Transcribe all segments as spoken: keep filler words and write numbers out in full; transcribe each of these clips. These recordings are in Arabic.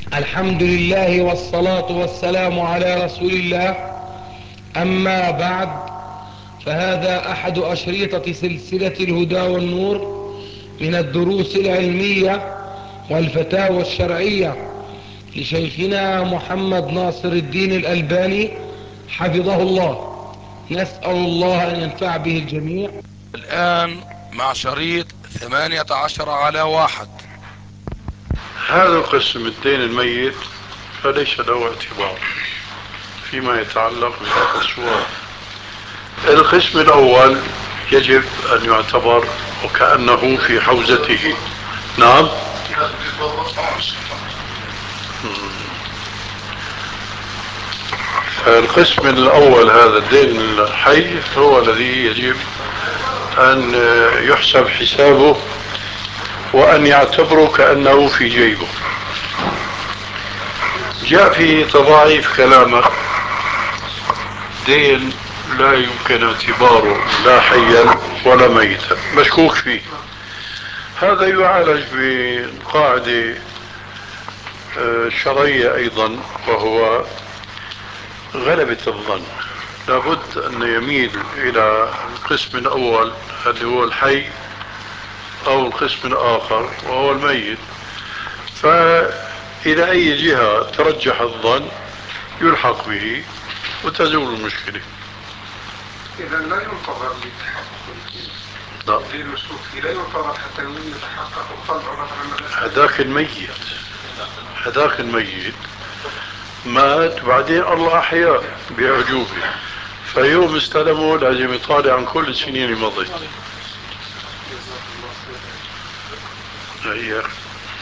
الحمد لله والصلاة والسلام على رسول الله. أما بعد، فهذا أحد أشريطة سلسلة الهدى والنور من الدروس العلمية والفتاوى الشرعية لشيخنا محمد ناصر الدين الألباني حفظه الله. نسأل الله أن ينفع به الجميع. الآن مع شريط ثمانية عشر على واحد. هذا القسم الدين الميت فليس له اعتبار فيما يتعلق بهذا السؤال. القسم الأول يجب أن يعتبر وكأنه في حوزته. نعم. فالقسم الأول هذا الدين الحي هو الذي يجب أن يحسب حسابه وأن يعتبره كأنه في جيبه. جاء في تضاعيف كلامه دين لا يمكن اعتباره لا حيا ولا ميتا مشكوك فيه. هذا يعالج بقاعدة شرعية أيضا، وهو غلبة الظن. لابد أن يميل إلى القسم الأول اللي هو الحي أو القسم الآخر وهو الميت، فإلى أي جهة ترجح الظن يلحق به وتزول المشكلة. إذا لا ينتظر لتحقق الدين المشكوك فيه، لا ينتظر حتى يتحقق الطلع مثلا. هذاك الميت هذاك الميت مات بعدين الله أحياه بأعجوبه، فيوم استلمه لازم يطالع عن كل السنين اللي مضت. هي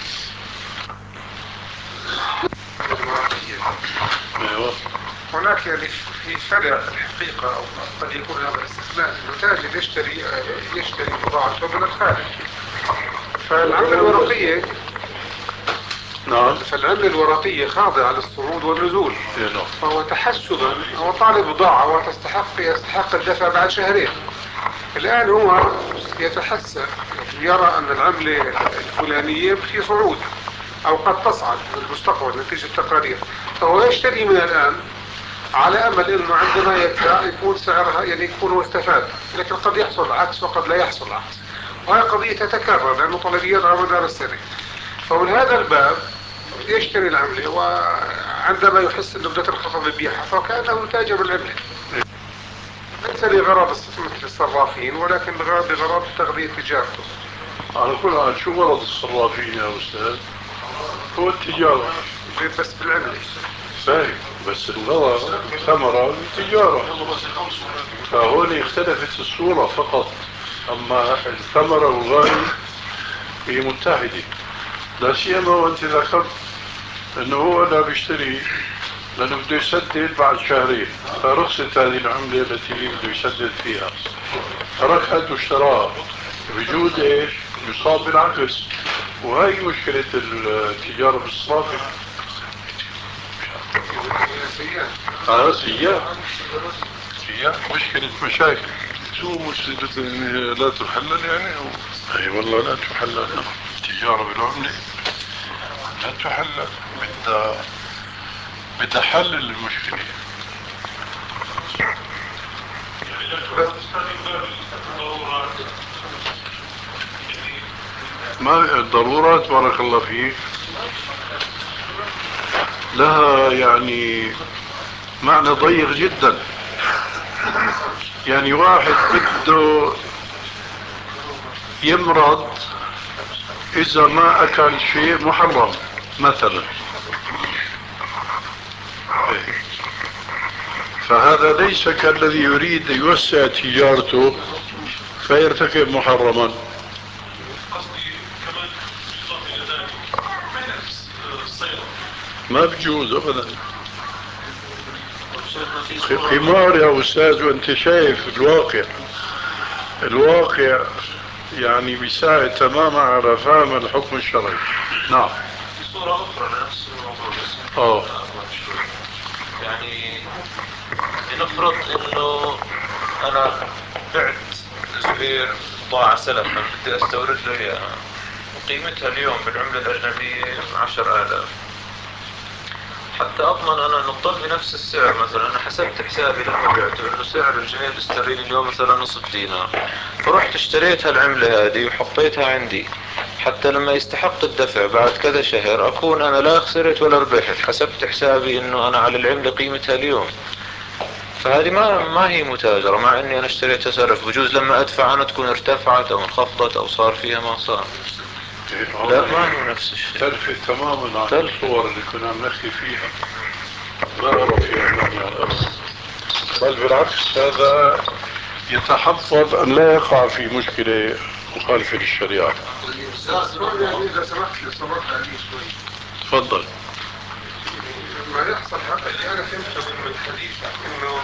ايوه. هناك يعني في فرق في الحقيقة، أو قد يكون هذا الاستثناء، إنه تاجر يشتري يشتري بضاعته من الخارج، فالعملة الورقية نعم. فالعملة الورقية خاضعة للصعود والنزول، نعم. فهو تحسبا هو طالب بضاعة وتستحق يستحق الدفع بعد شهرين. الآن هو يتحسب يرى أن العملة الفلانية في صعود أو قد تصعد في المستقبل نتيجة التقارير، فهو يشتري من الآن على أمل أنه عندما يدفع يكون سعرها يعني يكون هو استفاد، لكن قد يحصل العكس وقد لا يحصل العكس، وهي قضية تتكرر لأنه طلبيات على مدار السنة. فمن هذا الباب يشتري العملة، وعندما يحس أنه بدأت تنخفض بيعها فكأنه تاجر بالعملة، ليس لغرض مثل الصرافين ولكن بغرض تغذية تجارته. على كل حال شو غرض الصرافين يا أستاذ؟ هو التجارة بس بالعملة. فاهم، بس الغرض ثمرة التجارة، فهون اختلفت الصورة فقط، أما الثمرة والغاية هي متحدة. لا سيما وأنت ذكرت أنه هو لا بيشتري لأنه بده يسدد بعد شهرين، فرخصت هذه العملة التي بده يسدد فيها، تركت واشتراها، بجوز ايش؟ يصاب بالعكس، وهي مشكلة التجارة بالصرافة. هذا سيئة سيئة مشكلة مشاكل. شو مشكلة إنها لا تحلل يعني؟ أو أي والله لا تحلل. التجارة بالعملة لا تحلل، بدها بدها حل المشكلة. ما الضرورات بارك الله فيك لها يعني معنى ضيق جدا. يعني واحد بده يمرض إذا ما أكل شيء محرم مثلا، فهذا ليس كالذي يريد يوسع تجارته فيرتكب محرما. ما بجوز أبدا. قمار يا أستاذ، وأنت شايف الواقع الواقع يعني بيساعد تماما على فهم الحكم الشرعي. نعم. بصورة أخرى لنفس الموضوع بس أوه. يعني لنفرض إنه أنا بعت زبير بضاعة سلفا بدي أستورد له إياها وقيمتها اليوم بالعملة الأجنبية عشر آلاف، حتى اضمن انا انه تضل بنفس السعر. مثلا انا حسبت حسابي لما بعته انه سعر الجنيه الاسترليني اليوم مثلا نصف دينار، فرحت اشتريت هالعملة هذه وحطيتها عندي حتى لما يستحق الدفع بعد كذا شهر اكون انا لا خسرت ولا ربحت، حسبت حسابي انه انا على العملة قيمتها اليوم. فهذه ما ما هي متاجرة، مع اني انا اشتريتها سلف، بجوز لما ادفع انا تكون ارتفعت او انخفضت او صار فيها ما صار. لا ما هو نفس الشيء، تلفت تماما عن الصور اللي كنا نحكي فيها. لا أرى في أمامها الأرض، بل بالعكس هذا يتحفظ أن لا يقع في مشكلة مخالفة للشريعة. إذا سمحت لي صبرت علي شوي. تفضل. لما يحصل هذا اللي أنا فهمته من حديثك إنه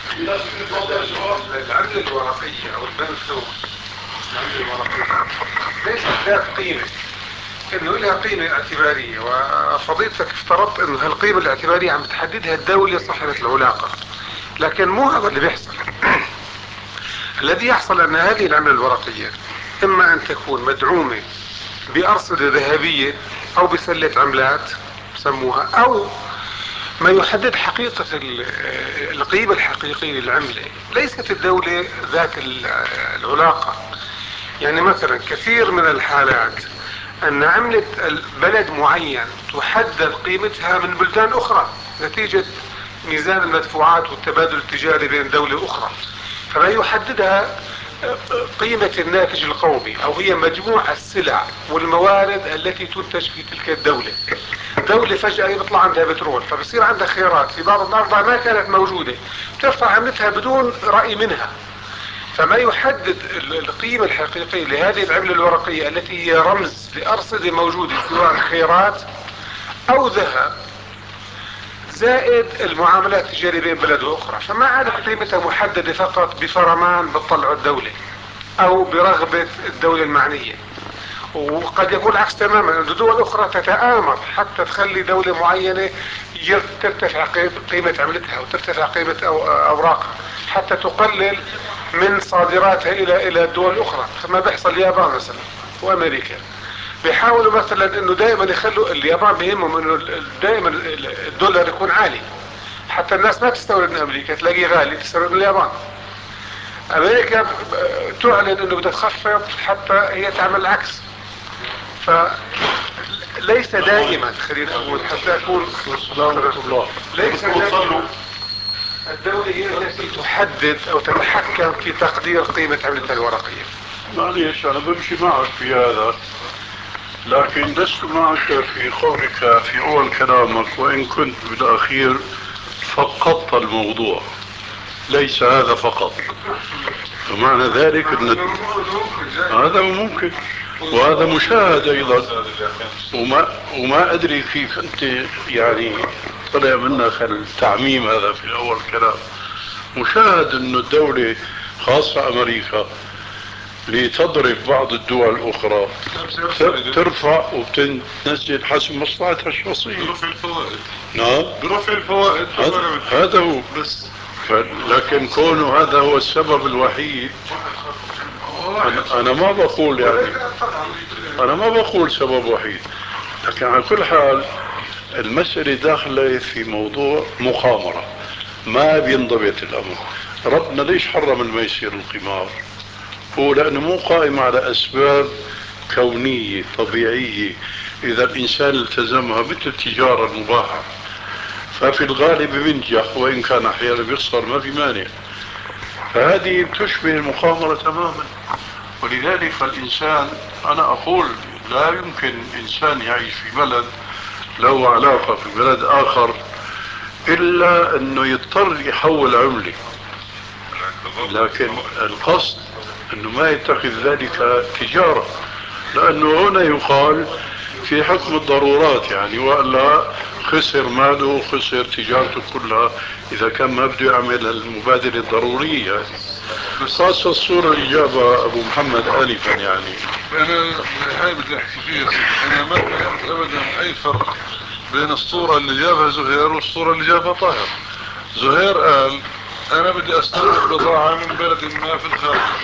العملة الورقية أو البنك العملة الورقية ليست ذات قيمة، إنه لها قيمة اعتبارية، وفضيلتك افترضت إنه هالقيمة الاعتبارية عم تحددها الدولة صاحبة العلاقة، لكن مو هذا اللي بيحصل. الذي يحصل أن هذه العملة الورقية إما أن تكون مدعومة بأرصدة ذهبية أو بسلة عملات سموها، أو ما يحدد حقيقة القيمة الحقيقية للعملة ليست الدولة ذات العلاقة. يعني مثلا كثير من الحالات أن عملة بلد معين تحدد قيمتها من بلدان أخرى نتيجة ميزان المدفوعات والتبادل التجاري بين دولة أخرى، فما يحددها قيمة الناتج القومي، أو هي مجموع السلع والموارد التي تنتج في تلك الدولة. دولة فجأة يطلع عندها بترول فبصير عندها خيرات في بعض الأرض ما كانت موجودة، ترفع عملتها بدون رأي منها. فما يحدد القيمة الحقيقية لهذه العملة الورقية التي هي رمز لأرصدة موجودة سواء خيرات أو ذهب، زائد المعاملات التجارية بين بلد وأخرى، فما عادت قيمتها محددة فقط بفرمان بتطلع الدولة أو برغبة الدولة المعنية. وقد يكون العكس تماما، أن دول أخرى تتآمر حتى تخلي دولة معينة ترتفع قيمة عملتها وترتفع قيمة أوراقها حتى تقلل من صادراتها إلى إلى الدول الأخرى. كما بيحصل اليابان مثلا وأمريكا، بيحاولوا مثلا إنه دائما يخلوا اليابان بيهمهم إنه دائما الدولار يكون عالي حتى الناس ما تستورد من أمريكا، تلاقيه غالي تستورد من اليابان. أمريكا تعلن إنه بدها تخفض حتى هي تعمل العكس. فليس دائما، خلينا أقول حتى أكون الله ليس دائما الدولة هي التي تحدد أو تتحكم في تقدير قيمة عملتها الورقية. معليش أنا بمشي معك في هذا، لكن لست معك في قولك في أول كلامك وإن كنت بالأخير فقدت الموضوع. ليس هذا فقط، ومعنى ذلك أن هذا ممكن وهذا مشاهد أيضا. وما, وما أدري كيف أنت يعني طلع منك التعميم هذا في الأول كلام. مشاهد أن الدولة خاصة أمريكا لتضرب بعض الدول الأخرى ترفع وتنزل حسب مصلحتها الشخصية برفع الفوائد. نعم برفع الفوائد هذا هو بس. لكن كونه هذا هو السبب الوحيد، أنا, أنا ما بقول يعني أنا ما بقول سبب وحيد، لكن على كل حال المسألة داخلة في موضوع مخامرة ما بينضبط الأمر. ربنا ليش حرم الميسر القمار؟ هو لأنه مو قائم على أسباب كونية طبيعية إذا الإنسان التزمها مثل التجارة المباحة، ففي الغالب بينجح وإن كان أحيانا بيخسر ما في مانع. فهذه تشبه المخامرة تماما. ولذلك فالإنسان أنا أقول لا يمكن إنسان يعيش في بلد له علاقة في بلد آخر إلا أنه يضطر يحول عملة، لكن القصد أنه ما يتخذ ذلك تجارة، لأنه هنا يقال في حكم الضرورات يعني، وإلا خسر ماله خسر تجارته كلها إذا كان ما بده يعمل المبادرة الضرورية يعني. خاصة الصورة اللي جابها أبو محمد آنفا يعني. أنا هاي بدي أحكي فيها سيدي، أنا ما فهمت أبدا أي فرق بين الصورة اللي جابها زهير والصورة اللي جابها طاهر. زهير قال أنا بدي أستورد بضاعة من بلد ما في الخارج،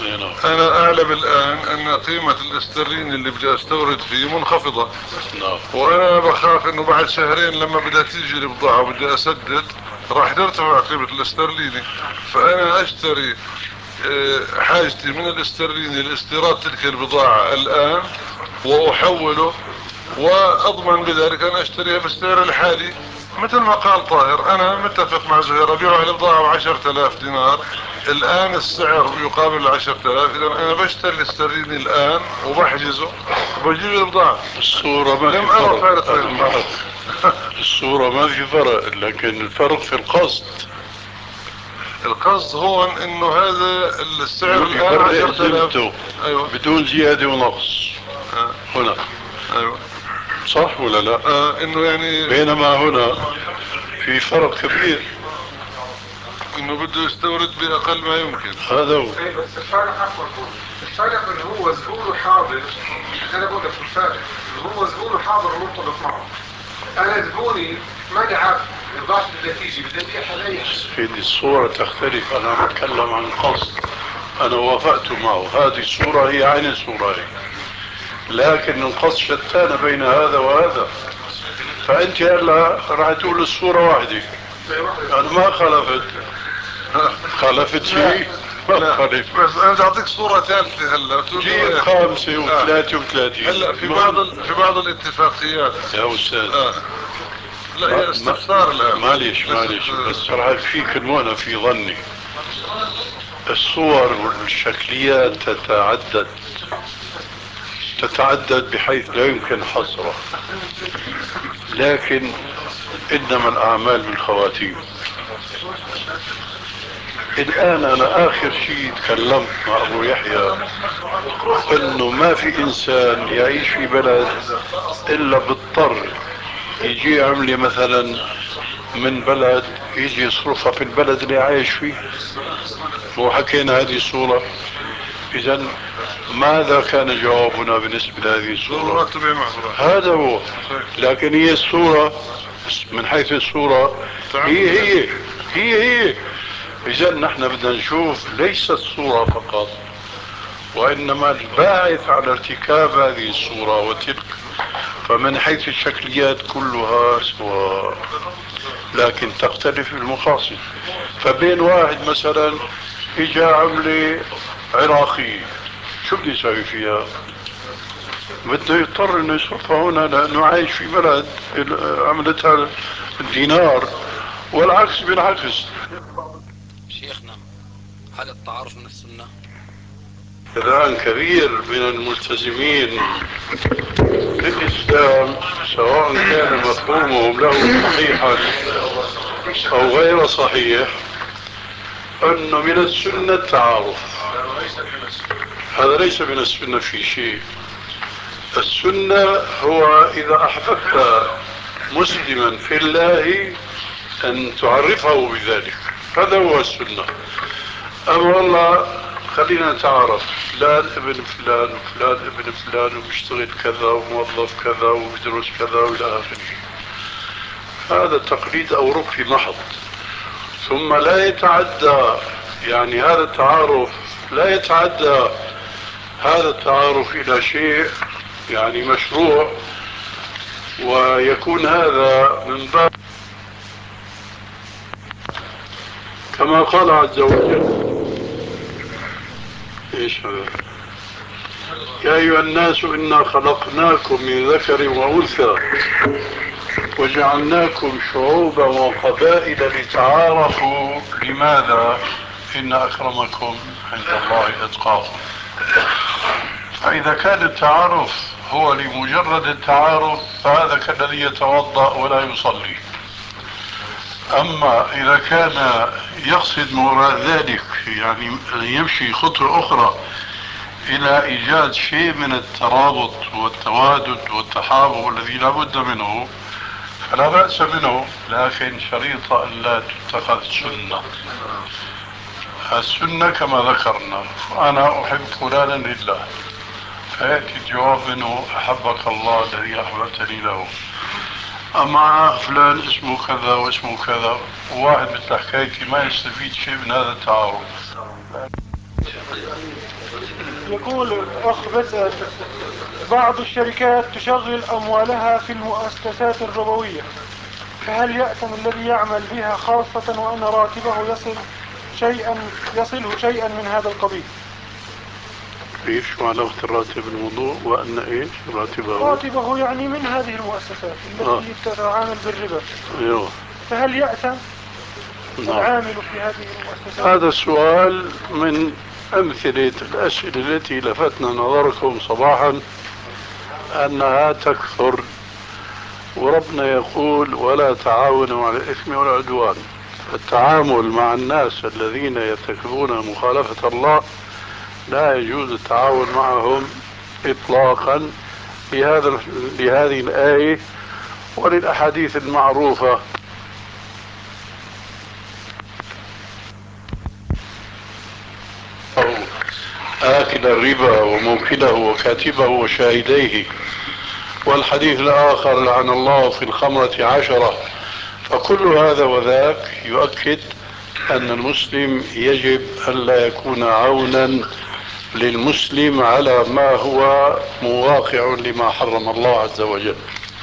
نعم. انا اعلم الان ان قيمة الاسترليني اللي بدي استورد فيه منخفضة، نعم. وانا بخاف انه بعد شهرين لما بدها تيجي البضاعة وبدي اسدد راح ترتفع قيمة الاسترليني، فانا اشتري اه، حاجتي من الاسترليني لاستيراد تلك البضاعة الان واحوله، واضمن بذلك ان اشتريها بالسعر الحالي. مثل ما قال طاهر، انا متفق مع زهير، ابيع البضاعة بعشرة الاف دينار، الان السعر يقابل العشرة الاف، اذا انا بشتري الاسترليني الان وبحجزه وبجيب البضاعة. الصورة ما لم في ارى فرق، فارق بين أنا البضاعة. معك. الصورة ما في فرق، لكن الفرق في القصد. القصد هون انه هذا السعر الان يفرق عشرة الاف. زبده ايوه. بدون زيادة ونقص آه. هنا، ايوه. صح ولا لا؟ آه انه يعني بينما هنا في فرق كبير، انه بده يستورد باقل ما يمكن. هذا هو. ايه بس الفرق عفوا الفرق انه هو زبونه حاضر. انا بقول لك الفرق انه هو زبونه حاضر ومرتبط معه. انا زبوني ما عارف اضافه النتيجه بدي ابيعها لاي شيء. سيدي الصورة تختلف، أنا أتكلم عن قصد. أنا وافقت معه، هذه الصورة هي عين الصورة هي، لكن القصد شتان بين هذا وهذا. فأنت هلا راح تقول الصورة واحدة، أنا ما خالفت. خالفت شيء؟ ما خالف. بس انا بدي اعطيك صورة ثالثة هلا تقول جيب له خامسة وثلاثة وثلاثين. هلا في بعض ال... في بعض الاتفاقيات يا أستاذ، آه. لا هي استفسار الان. معلش معلش بس راح أكفيك المعنى في ظني. الصور والشكليات تتعدد تتعدد بحيث لا يمكن حصرها، لكن إنما الأعمال بالخواتيم. الآن أنا آخر شيء تكلمت مع أبو يحيى أنه ما في إنسان يعيش في بلد إلا بالضطر يجي عملة مثلا من بلد يجي يصرفها في البلد اللي عايش فيه، وحكينا هذه الصورة. إذا ماذا كان جوابنا بالنسبة لهذه الصورة؟ ضرورات تبع محظورات. هذا هو. لكن هي الصورة من حيث الصورة هي هي هي هي إذا نحن بدنا نشوف ليس الصورة فقط، وإنما الباعث على ارتكاب هذه الصورة وتلك. فمن حيث الشكليات كلها سواء، لكن تختلف المقاصد. فبين واحد مثلا اجى عملة عراقية، شو بده يسوي فيها؟ بده يضطر انه يصرفها هنا لانه عايش في بلد عملتها الدينار، والعكس بالعكس. شيخنا، هل التعارف من السنة؟ الآن كبير من الملتزمين بالإسلام سواء كان مفهومهم له صحيحا أو غير صحيح أنه من السنة التعارف. هذا ليس من السنة في شيء. السنة هو إذا أحببت مسلما في الله أن تعرفه بذلك، هذا هو السنة. أما والله خلينا نتعارف، فلان ابن فلان وفلان ابن فلان وبيشتغل كذا وموظف كذا وبيدرس كذا وإلى آخره، هذا تقليد أوروبي محض. ثم لا يتعدى، يعني هذا التعارف لا يتعدى هذا التعارف إلى شيء يعني مشروع، ويكون هذا من باب كما قال عز وجل. ايش هذا؟ يا ايها الناس انا خلقناكم من ذكر وانثى وجعلناكم شعوبا وقبائل لتعارفوا. لماذا؟ ان اكرمكم عند الله اتقاكم. فاذا كان التعارف هو لمجرد التعارف فهذا كالذي يتوضا ولا يصلي. اما اذا كان يقصد وراء ذلك يعني يمشي خطوة اخرى الى ايجاد شيء من الترابط والتوادد والتحابب الذي لا بد منه فلا بأس منه، لكن شريط ان لا تتخذ سنة. السنة كما ذكرنا، انا احب فلانا لله، فيأتي الجواب منه احبك الله الذي احببتني له. اما فلان اسمه كذا واسمه كذا، وواحد مثل حكايتي ما يستفيد شيء من هذا التعارف. يقول الأخ بسأل: بعض الشركات تشغل أموالها في المؤسسات الربوية، فهل يأثم الذي يعمل بها خاصة وأن راتبه يصل شيئا يصله شيئا من هذا القبيل؟ ايش علاقة الراتب بالموضوع؟ وأن ايش راتبه؟ راتبه يعني من هذه المؤسسات التي آه. تتعامل بالربا. ايوه. فهل يأثم نعم. العامل في هذه المؤسسات؟ هذا السؤال من أمثلة الأسئلة التي لفتنا نظركم صباحا أنها تكثر، وربنا يقول: ولا تعاونوا على الإثم والعدوان. التعامل مع الناس الذين يرتكبون مخالفة الله لا يجوز التعاون معهم إطلاقا لهذا لهذه الآية وللأحاديث المعروفة. آكل الربا وموكله وكاتبه وشاهديه، والحديث الآخر: لعن الله في الخمرة عشرة. فكل هذا وذاك يؤكد أن المسلم يجب أن لا يكون عونا للمسلم على ما هو مواقع لما حرم الله عز وجل.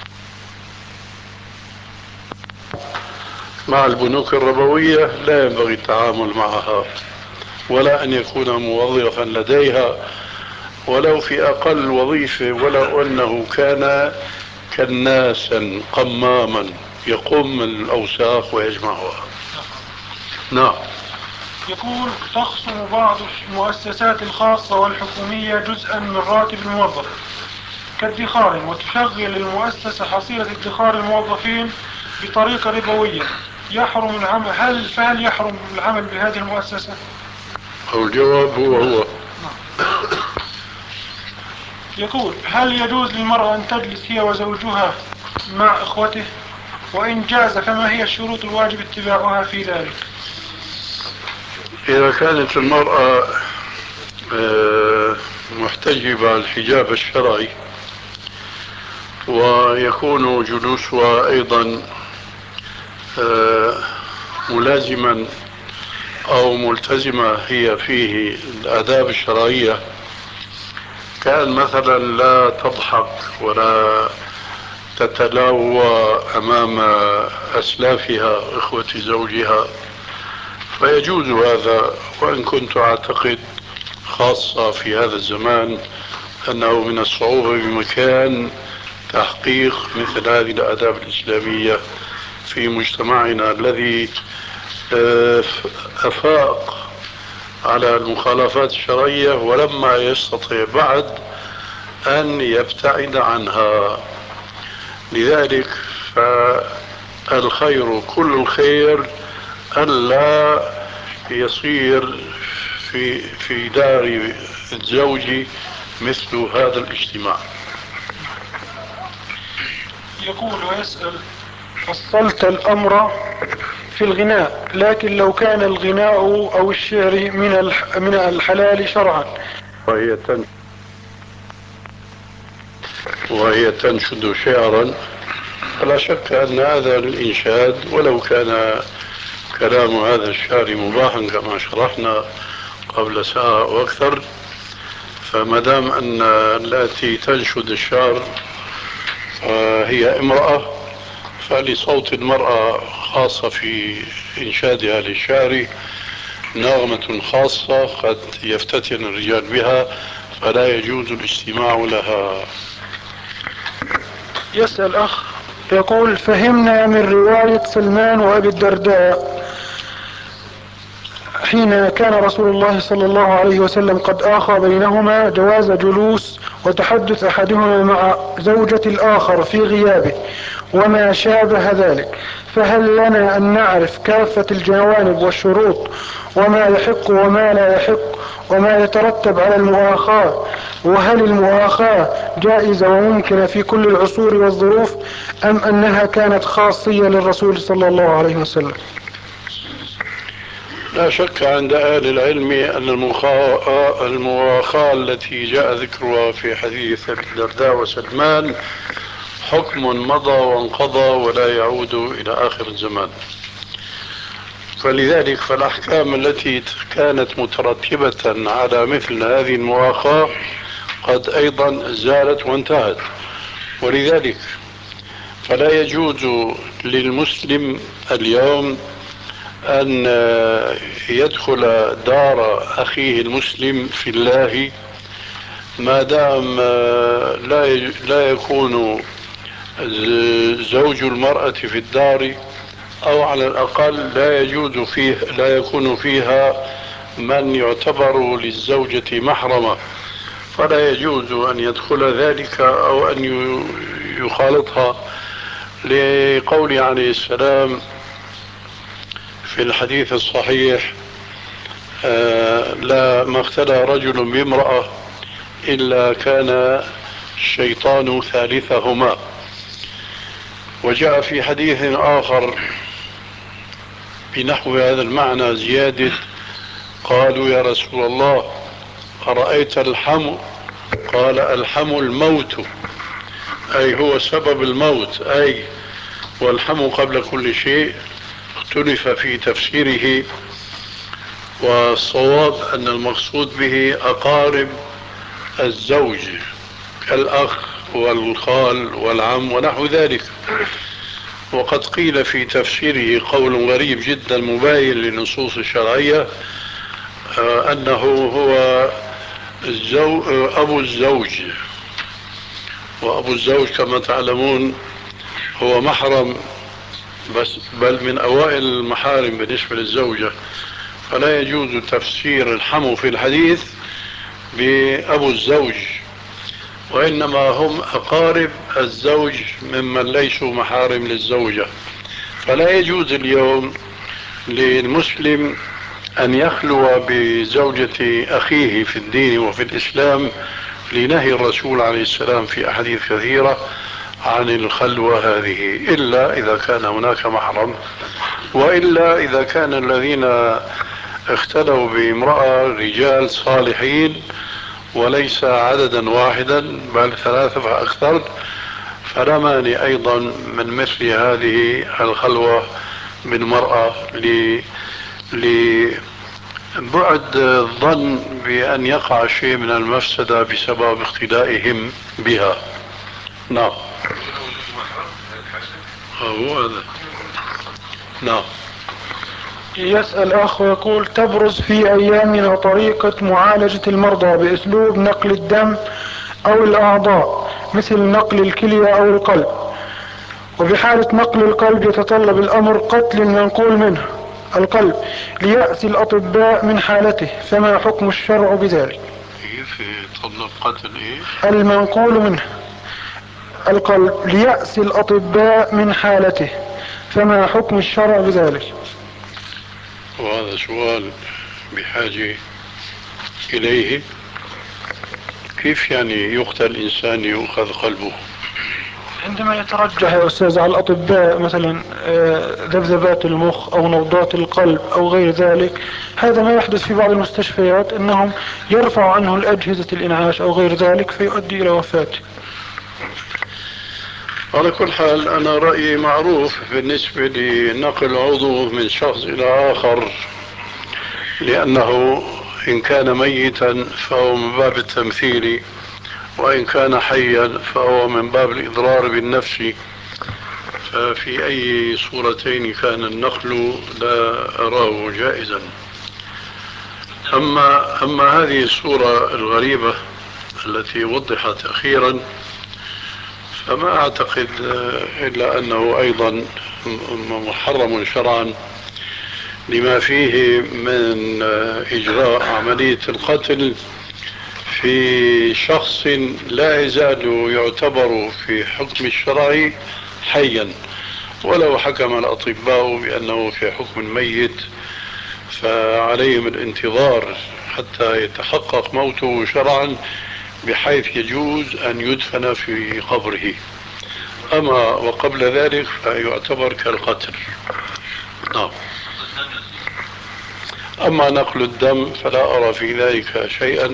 مع البنوك الربوية لا ينبغي التعامل معها ولا أن يكون موظفا لديها ولو في أقل وظيفة، ولو أنه كان كناسا قماما يقوم الأوساخ ويجمعها. نعم. يقول: تخصم بعض المؤسسات الخاصة والحكومية جزءا من راتب الموظف كادخار، وتشغل المؤسسة حصيلة ادخار الموظفين بطريقة ربوية، يحرم العمل هل فهل يحرم العمل بهذه المؤسسة؟ الجواب هو هو. يقول: هل يجوز للمرأة أن تجلس هي وزوجها مع إخوته؟ وإن جاز فما هي الشروط الواجب اتباعها في ذلك؟ إذا كانت المرأة محتجبة الحجاب الشرعي ويكون جلوسها أيضا ملازما أو ملتزمة هي فيه الآداب الشرعية، كان مثلا لا تضحك ولا تتلاوى أمام أسلافها إخوة زوجها، فيجوز هذا. وإن كنت أعتقد خاصة في هذا الزمان أنه من الصعوبة بمكان تحقيق مثل هذه الآداب الإسلامية في مجتمعنا الذي أفاق على المخالفات الشرعية ولما يستطيع بعد أن يبتعد عنها. لذلك فالخير كل الخير ألا يصير في في دار الزوج مثل هذا الاجتماع. يقول ويسأل: فصلت الأمر في الغناء، لكن لو كان الغناء أو الشعر من من الحلال شرعا وهي تنشد وهي تنشد شعرا، فلا شك أن هذا الإنشاد ولو كان كلام هذا الشعر مباحا كما شرحنا قبل ساعة وأكثر، فما دام أن التي تنشد الشعر هي امرأة، فلصوت المرأة خاصة في إنشادها للشعر نغمة خاصة قد يفتتن الرجال بها، فلا يجوز الاستماع لها. يسأل أخ يقول: فهمنا من رواية سلمان وأبي الدرداء حين كان رسول الله صلى الله عليه وسلم قد آخى بينهما جواز جلوس وتحدث أحدهما مع زوجة الآخر في غيابه وما شابه ذلك، فهل لنا أن نعرف كافة الجوانب والشروط وما يحق وما لا يحق وما يترتب على المؤاخاة؟ وهل المؤاخاة جائزة وممكنة في كل العصور والظروف أم أنها كانت خاصية للرسول صلى الله عليه وسلم؟ لا شك عند أهل العلم أن المؤاخاة التي جاء ذكرها في حديث الدرداء وسلمان حكم مضى وانقضى ولا يعود إلى آخر الزمان. فلذلك فالأحكام التي كانت مترتبة على مثل هذه المواخاة قد أيضا زالت وانتهت. ولذلك فلا يجوز للمسلم اليوم أن يدخل دار أخيه المسلم في الله ما دام لا لا يكون زوج المرأة في الدار، أو على الأقل لا يجوز فيه لا يكون فيها من يعتبر للزوجة محرمة، فلا يجوز أن يدخل ذلك أو أن يخالطها، لقول عليه السلام في الحديث الصحيح: آه لا ما اختلى رجل بامرأة إلا كان الشيطان ثالثهما. وجاء في حديث آخر بنحو هذا المعنى زيادة: قالوا يا رسول الله أرأيت الحم؟ قال: الحم الموت، أي هو سبب الموت، أي والحم قبل كل شيء. اختلف في تفسيره، والصواب أن المقصود به أقارب الزوج كالأخ والخال والعم ونحو ذلك. وقد قيل في تفسيره قول غريب جدا مباين للنصوص الشرعية، أنه هو الزو... أبو الزوج، وأبو الزوج كما تعلمون هو محرم، بس بل من أوائل المحارم بالنسبة للزوجة، فلا يجوز تفسير الحمو في الحديث بأبو الزوج، وإنما هم أقارب الزوج ممن ليسوا محارم للزوجة. فلا يجوز اليوم للمسلم أن يخلو بزوجة أخيه في الدين وفي الإسلام، لنهي الرسول عليه السلام في أحاديث كثيرة عن الخلوة هذه، إلا إذا كان هناك محرم، وإلا إذا كان الذين اختلوا بامرأة رجال صالحين وليس عددا واحدا بل ثلاثة فأكثر، فلا مانع أيضا من مثل هذه الخلوة بالمرأة لبعد الظن بأن يقع شيء من المفسدة بسبب اختلائهم بها. نعم، هو هذا. نعم. يسأل أخ ويقول: تبرز في أيامنا طريقة معالجة المرضى بأسلوب نقل الدم أو الأعضاء، مثل نقل الكلية أو القلب، وبحالة نقل القلب يتطلب الأمر قتل المنقول منه القلب ليأتي الأطباء من حالته، فما حكم الشرع بذلك؟ كيف يتطلب قتل إيه؟ المنقول منه القلب ليأتي الأطباء من حالته، فما حكم الشرع بذلك؟ وهذا سؤال بحاجة إليه. كيف يعني يقتل إنسان يؤخذ قلبه؟ عندما يترجح يا أستاذ على الأطباء مثلا ذبذبات المخ أو نبضات القلب أو غير ذلك، هذا ما يحدث في بعض المستشفيات، أنهم يرفع عنه الأجهزة الإنعاش أو غير ذلك فيؤدي إلى وفاته. على كل حال أنا رأيي معروف بالنسبة لنقل عضو من شخص إلى آخر، لأنه إن كان ميتا فهو من باب التمثيل، وإن كان حيا فهو من باب الإضرار بالنفس، ففي أي صورتين كان النقل لا أراه جائزا. أما, أما هذه الصورة الغريبة التي وضحت أخيرا فما أعتقد إلا أنه أيضا محرم شرعا، لما فيه من إجراء عملية القتل في شخص لا يزال يعتبر في حكم الشرع حيا، ولو حكم الأطباء بأنه في حكم ميت فعليهم الانتظار حتى يتحقق موته شرعا، بحيث يجوز أن يدفن في قبره. أما وقبل ذلك فيعتبر كالقتل. نعم. أما نقل الدم فلا أرى في ذلك شيئا،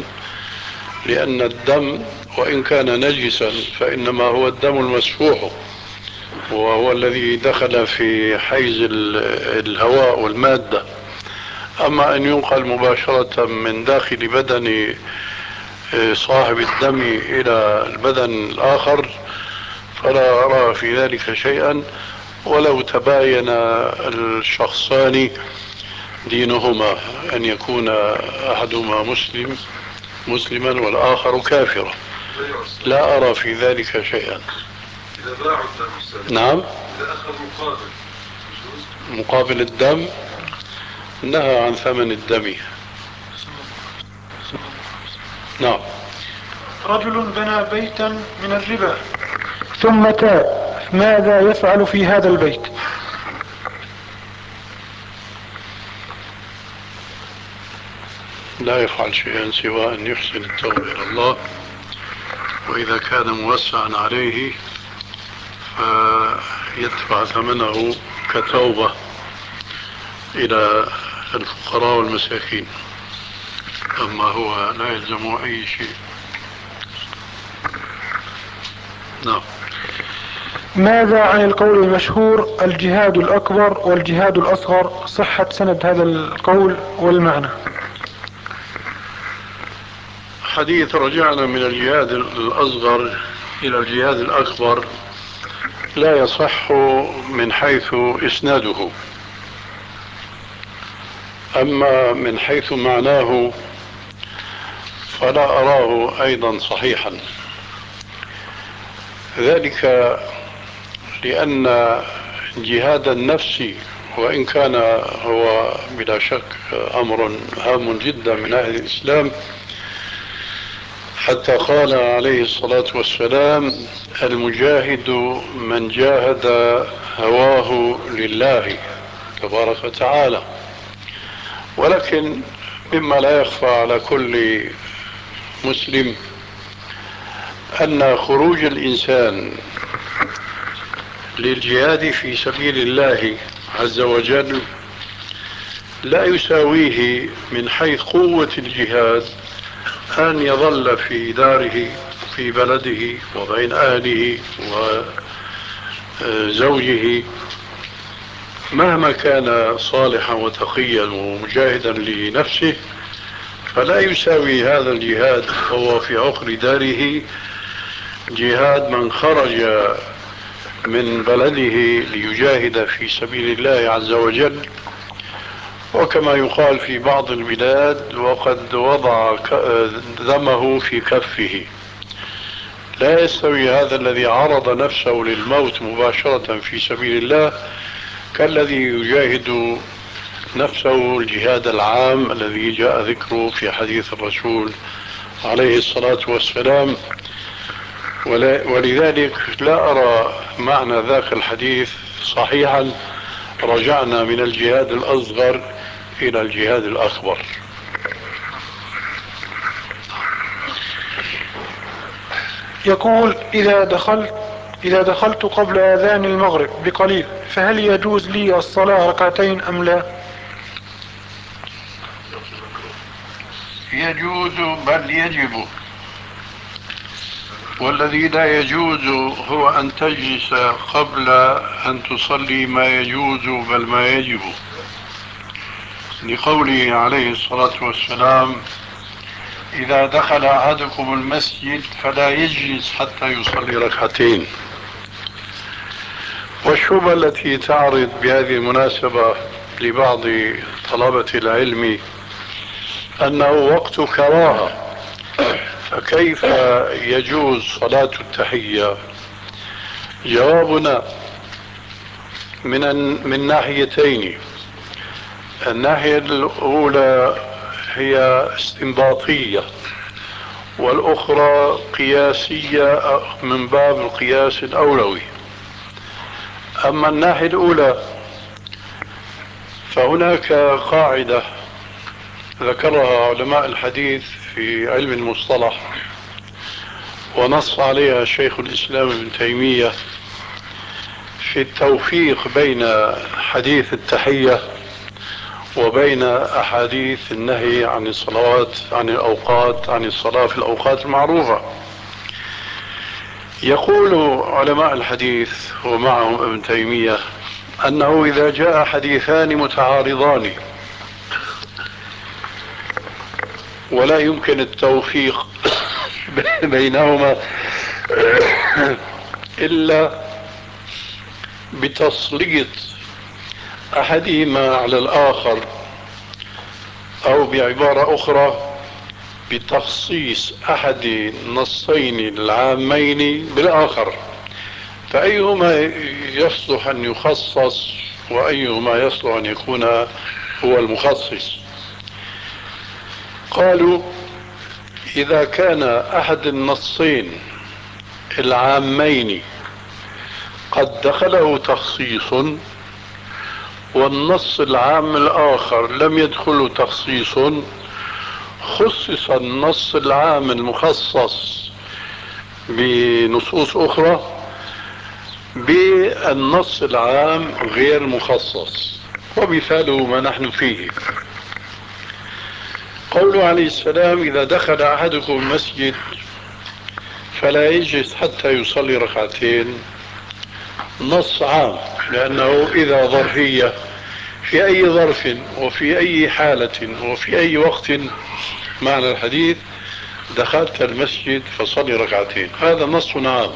لأن الدم وإن كان نجسا فإنما هو الدم المسفوح، وهو الذي دخل في حيز الهواء والمادة. أما أن ينقل مباشرة من داخل بدن صاحب الدم إلى البدن الآخر فلا أرى في ذلك شيئا، ولو تباين الشخصان دينهما، أن يكون أحدهما مسلم مسلما والآخر كافرا، لا أرى في ذلك شيئا. إذا باعوا الدم. نعم. إذا أخذ مقابل مقابل الدم نهى عن ثمن الدم. نعم. رجل بنى بيتا من الربا ثم تاب، ماذا يفعل في هذا البيت؟ لا يفعل شيئا سوى أن يحسن التوبة إلى الله، وإذا كان موسعا عليه فيدفع ثمنه كتوبة إلى الفقراء والمساكين، أما هو لا يلزمه أي شيء. نعم. ماذا عن القول المشهور الجهاد الأكبر والجهاد الأصغر؟ صحة سند هذا القول والمعنى. حديث رجعنا من الجهاد الأصغر إلى الجهاد الأكبر لا يصح من حيث إسناده، أما من حيث معناه فلا أراه أيضا صحيحا، ذلك لأن جهاد النفس وإن كان هو بلا شك أمر هام جدا من أهل الإسلام، حتى قال عليه الصلاة والسلام المجاهد من جاهد هواه لله تبارك وتعالى. ولكن مما لا يخفى على كل مسلم أن خروج الإنسان للجهاد في سبيل الله عز وجل لا يساويه من حيث قوة الجهاد أن يظل في داره في بلده وبين أهله وزوجه مهما كان صالحا وتقيا ومجاهدا لنفسه، فلا يساوي هذا الجهاد وهو في عقر داره جهاد من خرج من بلده ليجاهد في سبيل الله عز وجل، وكما يقال في بعض البلاد وقد وضع دمه في كفه. لا يستوي هذا الذي عرض نفسه للموت مباشرة في سبيل الله كالذي يجاهد نفسه الجهاد العام الذي جاء ذكره في حديث الرسول عليه الصلاة والسلام. ولذلك لا أرى معنى ذاك الحديث صحيحا رجعنا من الجهاد الأصغر إلى الجهاد الأكبر. يقول إذا دخلت إذا دخلت قبل أذان المغرب بقليل فهل يجوز لي الصلاة ركعتين أم لا؟ يجوز بل يجب، والذي لا يجوز هو أن تجلس قبل أن تصلي ما يجوز بل ما يجب، لقوله عليه الصلاة والسلام إذا دخل أحدكم المسجد فلا يجلس حتى يصلي ركعتين. والشبهة التي تعرض بهذه المناسبة لبعض طلبة العلم أنه وقت كراهة، فكيف يجوز صلاة التحية؟ جوابنا من من ناحيتين. الناحية الأولى هي استنباطية، والأخرى قياسية من باب القياس الأولوي. أما الناحية الأولى فهناك قاعدة ذكرها علماء الحديث في علم المصطلح ونص عليها شيخ الإسلام ابن تيمية في التوفيق بين حديث التحية وبين أحاديث النهي عن الصلوات عن الأوقات عن الصلاة في الأوقات المعروفة. يقول علماء الحديث ومعهم ابن تيمية أنه إذا جاء حديثان متعارضان ولا يمكن التوفيق بينهما إلا بتسليط أحدهما على الآخر، أو بعبارة أخرى بتخصيص أحد النصين العامين بالآخر، فأيهما يصلح أن يخصص وأيهما يصلح أن يكون هو المخصص؟ قالوا إذا كان أحد النصين العامين قد دخله تخصيص والنص العام الآخر لم يدخله تخصيص، خصص النص العام المخصص بنصوص أخرى بالنص العام غير مخصص. ومثاله ما نحن فيه، قوله عليه السلام: إذا دخل أحدكم المسجد فلا يجلس حتى يصلي ركعتين، نص عام، لأنه إذا ظرفية في أي ظرف وفي أي حالة وفي أي وقت معنى الحديث دخلت المسجد فصلي ركعتين، هذا نص عام.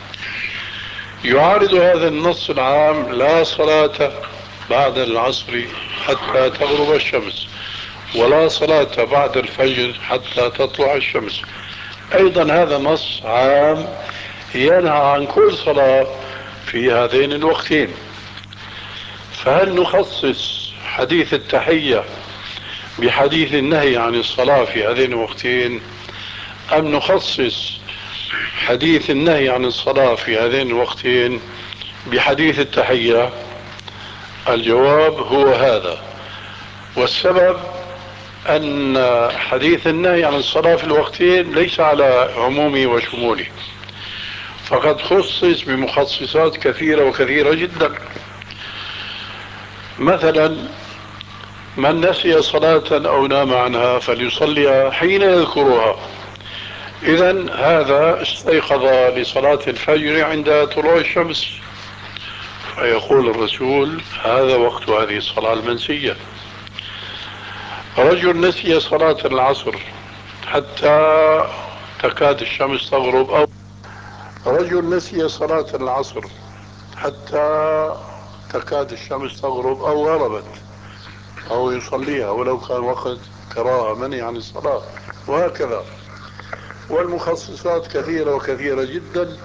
يعارض هذا النص العام: لا صلاة بعد العصر حتى تغرب الشمس، ولا صلاة بعد الفجر حتى تطلع الشمس. أيضا هذا نص عام ينهى عن كل صلاة في هذين الوقتين. فهل نخصص حديث التحية بحديث النهي عن الصلاة في هذين الوقتين، أم نخصص حديث النهي عن الصلاة في هذين الوقتين بحديث التحية؟ الجواب هو هذا، والسبب أن حديث النهي عن الصلاة في الوقتين ليس على عمومه وشموله، فقد خصص بمخصصات كثيرة وكثيرة جدا. مثلا من نسي صلاة أو نام عنها فليصليها حين يذكرها، إذن هذا استيقظ لصلاة الفجر عند طلوع الشمس، فيقول الرسول: هذا وقت هذه الصلاة المنسية. رجل نسي صلاة العصر حتى تكاد الشمس تغرب، أو رجل نسي صلاة العصر حتى تكاد الشمس تغرب أو غربت، أو يصليها ولو كان وقت كراهة مني عن الصلاة، وهكذا. والمخصصات كثيرة وكثيرة جدا.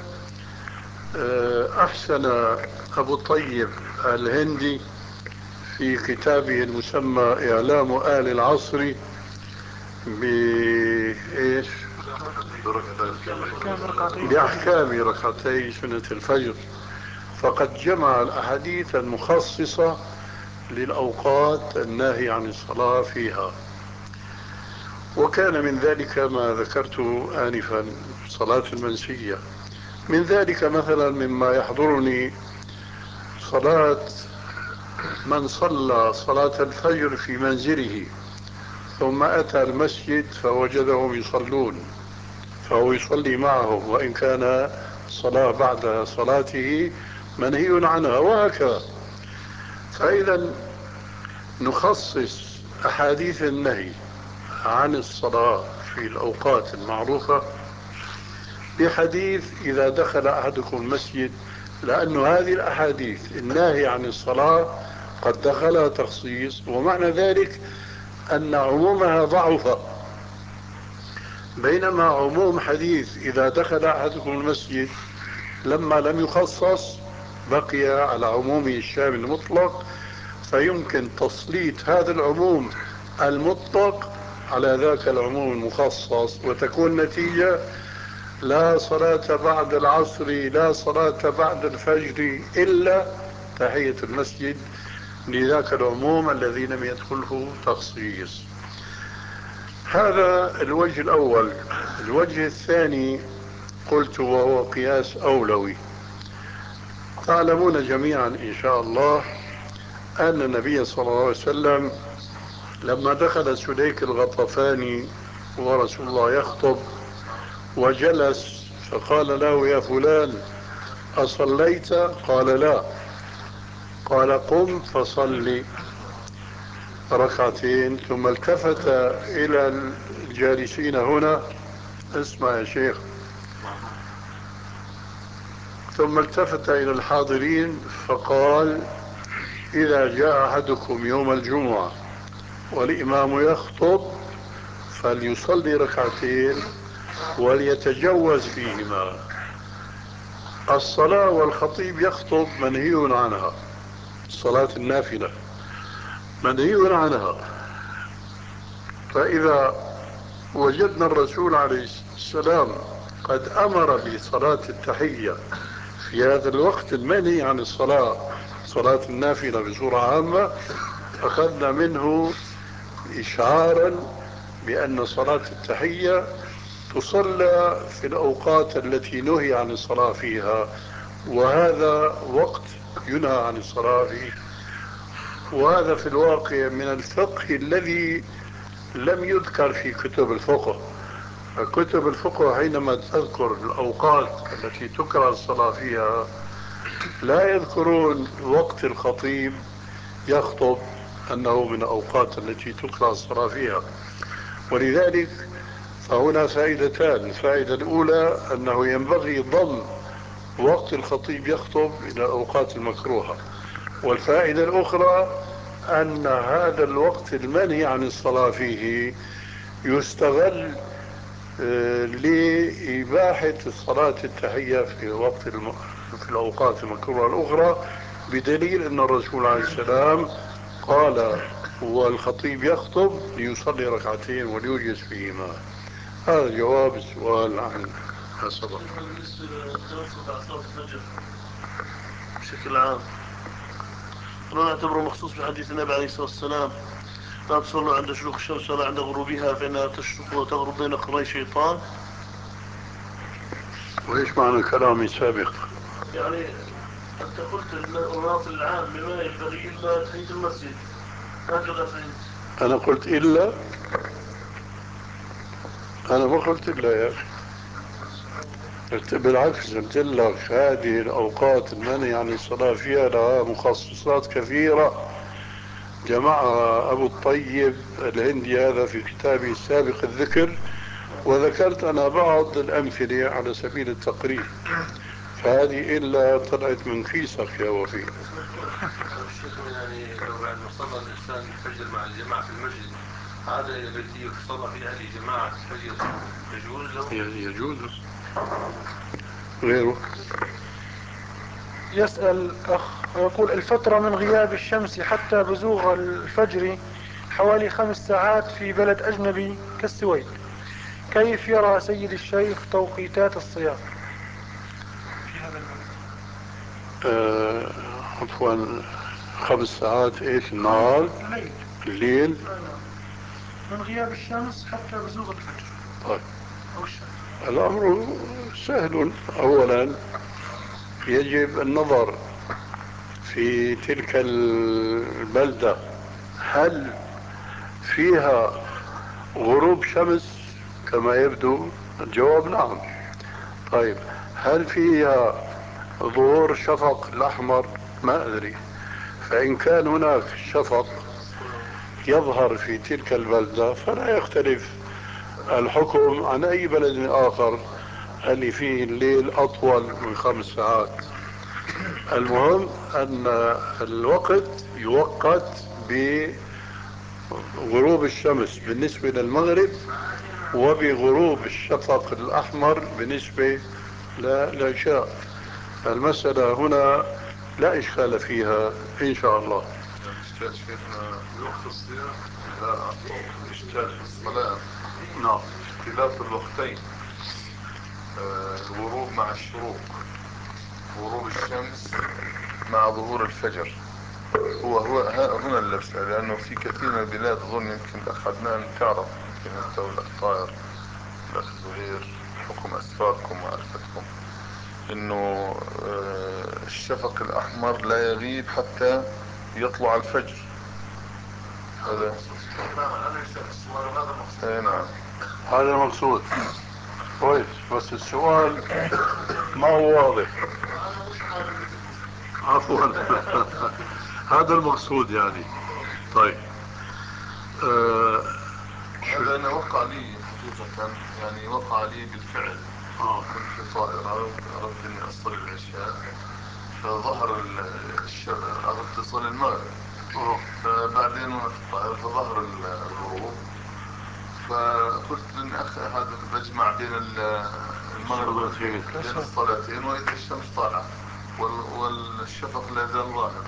أحسن أبو الطيب الهندي في كتابه المسمى إعلام آل العصر بإيش؟ بأحكام ركعتي سنة الفجر، فقد جمع الأحاديث المخصصة للأوقات الناهي عن الصلاة فيها. وكان من ذلك ما ذكرته آنفا، صلاة المنسية. من ذلك مثلا مما يحضرني صلاة من صلى صلاة الفجر في منزله ثم أتى المسجد فوجدهم يصلون، فهو يصلي معهم وإن كان الصلاة بعد صلاته منهي عنها، وهكذا. فإذا نخصص أحاديث النهي عن الصلاة في الأوقات المعروفة بحديث إذا دخل أحدكم المسجد، لأن هذه الأحاديث الناهي عن الصلاة قد دخلها تخصيص، ومعنى ذلك أن عمومها ضعف، بينما عموم حديث إذا دخل أحدكم المسجد لما لم يخصص بقي على عمومه الشامل المطلق، فيمكن تسليط هذا العموم المطلق على ذاك العموم المخصص، وتكون نتيجة: لا صلاة بعد العصر، لا صلاة بعد الفجر إلا تحية المسجد، لذاك العموم الذي لم يدخله تخصيص. هذا الوجه الأول. الوجه الثاني قلت وهو قياس أولوي. تعلمون جميعا إن شاء الله أن النبي صلى الله عليه وسلم لما دخل سليك الغطفاني ورسول الله يخطب وجلس فقال له يا فلان أصليت؟ قال لا. قال قم فصلي ركعتين. ثم التفت إلى الجالسين هنا، اسمع يا شيخ، ثم التفت إلى الحاضرين فقال إذا جاء أحدكم يوم الجمعة والإمام يخطب فليصلي ركعتين وليتجوز فيهما. الصلاة والخطيب يخطب منهي عنها، صلاة النافلة منهي عنها. فإذا وجدنا الرسول عليه السلام قد أمر بصلاة التحية في هذا الوقت المنهي عن الصلاة، صلاة النافلة بصورة عامة، أخذنا منه إشعارا بأن صلاة التحية تصلى في الأوقات التي نهي عن الصلاة فيها، وهذا وقت ينهى عن الصلاة فيه. وهذا في الواقع من الفقه الذي لم يذكر في كتب الفقه. كتب الفقه حينما تذكر الأوقات التي تكره الصلاة فيها لا يذكرون وقت الخطيب يخطب أنه من الأوقات التي تكره الصلاة فيها. ولذلك فهنا فائدتان. الفائدة الأولى أنه ينبغي ضم وقت الخطيب يخطب إلى الأوقات المكروهة. والفائدة الأخرى أن هذا الوقت المنهي عن الصلاة فيه يستغل لإباحة الصلاة التحية في وقت الم... في الأوقات المكروهة الأخرى، بدليل أن الرسول عليه السلام قال والخطيب يخطب ليصلي ركعتين وليوجز فيهما. هذا جواب السؤال عن ما سبق. بالنسبة للتنفل بعد صلاة الفجر بشكل عام لا نعتبره مخصوص بحديث النبي عليه الصلاة والسلام لا تصلوا عند شروق الشمس ولا عند غروبها فإنها تشرق وتغرب بين قرني شيطان. وإيش معنى كلامي السابق؟ يعني أنت قلت المناصب العام بما ينبغي إلا تحية المسجد، هكذا فهمت. أنا قلت إلا؟ أنا ما قلت إلا يا أخي، بالعكس قلت لك هذه الأوقات المنهي عن الصلاة فيها لها مخصصات كثيرة جمعها أبو الطيب الهندي هذا في كتابه السابق الذكر، وذكرت أنا بعض الأمثلة على سبيل التقريب. فهذه إلا طلعت من كيسك يا وفي. الشيخ يعني لو بعد ما صلى الإنسان الفجر مع الجماعة في المسجد عاد إلى بيته وصلى في أهل جماعة الفجر يجوز له؟ يجوز. غيره يسأل أخ ويقول الفترة من غياب الشمس حتى بزوغ الفجر حوالي خمس ساعات في بلد أجنبي كالسويد، كيف يرى سيد الشيخ توقيتات الصيام في هذا البلد؟ آه عفوا خمس ساعات ايش النهار؟ الليل. الليل من غياب الشمس حتى بزوغ الفجر. طيب أو الشمس. الأمر سهل. أولا يجب النظر في تلك البلدة هل فيها غروب شمس كما يبدو؟ الجواب نعم. طيب هل فيها ظهور شفق الأحمر؟ ما أدري. فإن كان هناك شفق يظهر في تلك البلدة فلا يختلف الحكم عن أي بلد آخر اللي فيه الليل أطول من خمس ساعات. المهم أن الوقت يوقت بغروب الشمس بالنسبة للمغرب وبغروب الشفق الأحمر بالنسبة للعشاء. المسألة هنا لا إشكال فيها إن شاء الله. الإشكال شيخنا بوقت الصيام لا الإشكال في الصلاة. نعم. اختلاف الوقتين، آه الغروب مع الشروق، غروب الشمس مع ظهور الفجر. هو هو هنا اللبس، لأنه في كثير من البلاد أظن يمكن الأخ عدنان تعرف، يمكن أنت والأخ طاهر الأخ زهير حكم أسفاركم ومعرفتكم إنه آه الشفق الأحمر لا يغيب حتى يطلع الفجر. هذا نعم هذا الشخص وهذا المقصود. هذا المقصود. كويس، بس السؤال ما هو واضح. عفوا. هذا المقصود يعني. طيب آه هذا أنا وقع لي حقيقة، يعني وقع لي بالفعل. آه. كنت في طائرة، أردت أني أصل العشاء، فظهر الشر، أردت أصل المغرب. آه. فبعدين وأنا في الطائرة فظهر الغروب، فقلت لأن أخ هذا بجمع بين المغرب بين الصلاتين وإذا الشمس طالعة والشفق لا زال ظاهر.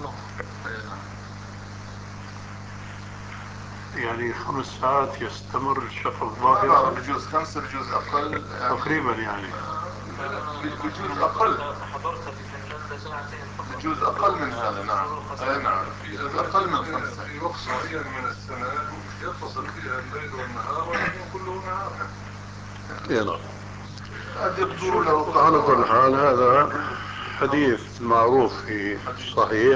يعني خمس ساعات يستمر الشفق ما ظاهر؟ بعرف، بجوز خمسة بجوز أقل يعني. تقريبا يعني بجوز أقل. حضرت في فنلندا ساعتين فقط. بجوز أقل من هذا. نعم. أي نعم. بجوز أقل من خمسة. في وقت معين من السنة يتصل فيها الليل والنهار ويكون كله نهار. يلا. قد يقدروا له. على كل حال هذا حديث معروف في الصحيح،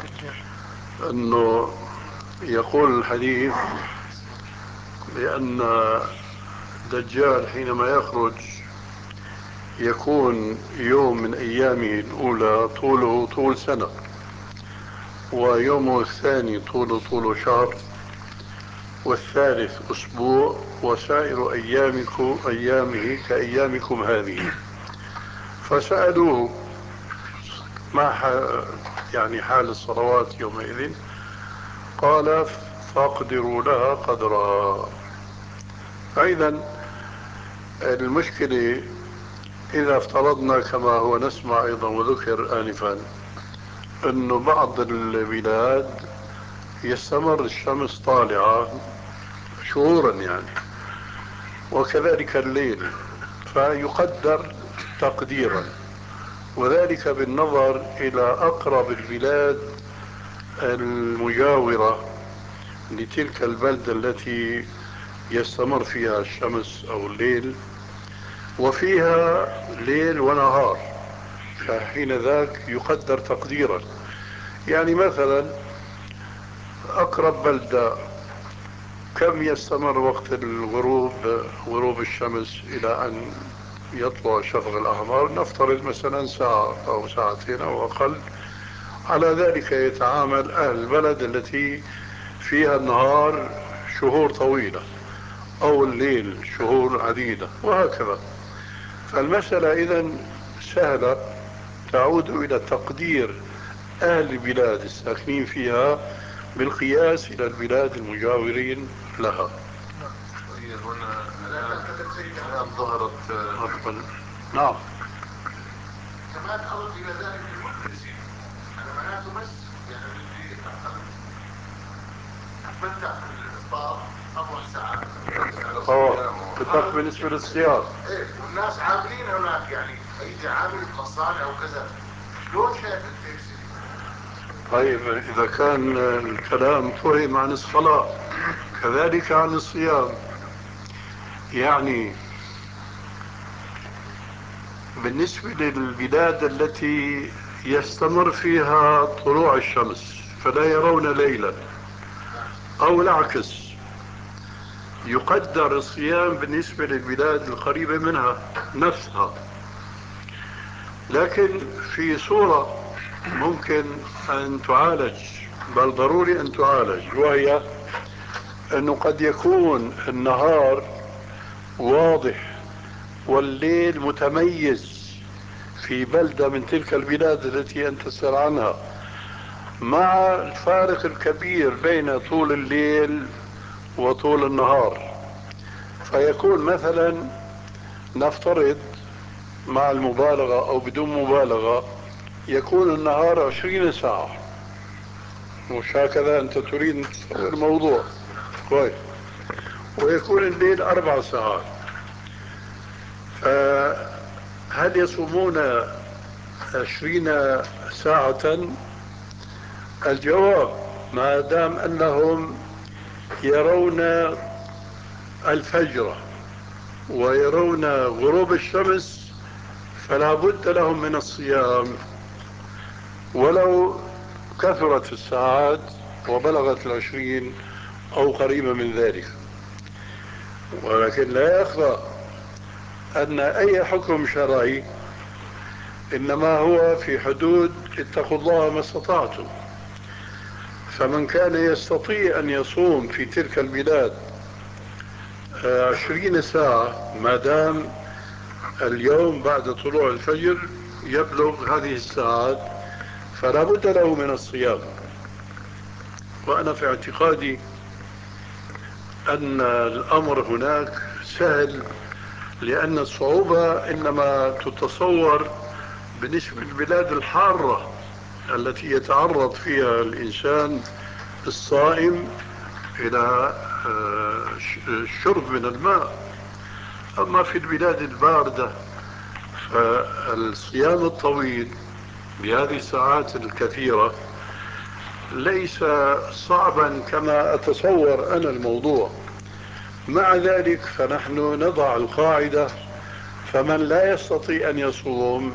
انه يقول الحديث بان الدجال حينما يخرج يكون يوم من ايامه الاولى طوله طول سنة، ويومه الثاني طوله طول شهر، والثالث اسبوع، وسائر ايامكم ايامه كايامكم هذه. فسألوه ما يعني حال الصلوات يومئذ؟ قال فاقدروا لها قدرا. فإذا المشكلة إذا افترضنا كما هو نسمع أيضا وذكر آنفا أنه بعض البلاد يستمر الشمس طالعة شهورا يعني، وكذلك الليل، فيقدر تقديرا، وذلك بالنظر إلى أقرب البلاد المجاورة لتلك البلدة التي يستمر فيها الشمس أو الليل، وفيها ليل ونهار، فحين ذاك يقدر تقديرا. يعني مثلا أقرب بلدة كم يستمر وقت الغروب، غروب الشمس إلى أن يطلع الشفق الأحمر؟ نفترض مثلا ساعة أو ساعتين أو أقل. على ذلك يتعامل أهل البلد التي فيها النهار شهور طويلة أو الليل شهور عديدة وهكذا. فالمسألة إذن سهلة، تعود إلى تقدير أهل البلاد الساكنين فيها بالقياس إلى البلاد المجاورين لها. هي هنا الآن ظهرت. نعم. كمان أضف إلى ذلك المدرسين، أنا معناته بس يعني بدي أتمتع في الإفطار أربع ساعات. اه بالضبط بالنسبة للصيام. إيه، والناس عاملين هناك يعني هيجي عامل مصانع وكذا، شلون شايف أنت؟ طيب إذا كان الكلام فهم عن الصلاة كذلك عن الصيام، يعني بالنسبة للبلاد التي يستمر فيها طلوع الشمس فلا يرون ليلا، أو العكس يقدر الصيام بالنسبة للبلاد القريبة منها نفسها. لكن في صورة ممكن أن تعالج، بل ضروري أن تعالج، وهي أنه قد يكون النهار واضح والليل متميز في بلدة من تلك البلاد التي أنت تسأل عنها، مع الفارق الكبير بين طول الليل وطول النهار. فيكون مثلا نفترض مع المبالغة أو بدون مبالغة يكون النهار عشرين ساعة، مش هكذا أنت تريد تصور الموضوع كويس، ويكون الليل أربع ساعات. فهل يصومون عشرين ساعة؟ الجواب ما دام أنهم يرون الفجر ويرون غروب الشمس فلا بد لهم من الصيام ولو كثرت الساعات وبلغت العشرين أو قريبة من ذلك. ولكن لا يخفى أن أي حكم شرعي إنما هو في حدود اتقوا الله ما استطعتم. فمن كان يستطيع أن يصوم في تلك البلاد عشرين ساعة ما دام اليوم بعد طلوع الفجر يبلغ هذه الساعات فلا بد له من الصيام. وأنا في اعتقادي أن الأمر هناك سهل، لأن الصعوبة إنما تتصور بالنسبة للبلاد الحارة التي يتعرض فيها الإنسان الصائم إلى الشرب من الماء. أما في البلاد الباردة فالصيام الطويل بهذه الساعات الكثيرة ليس صعبا كما أتصور أنا الموضوع. مع ذلك فنحن نضع القاعدة: فمن لا يستطيع أن يصوم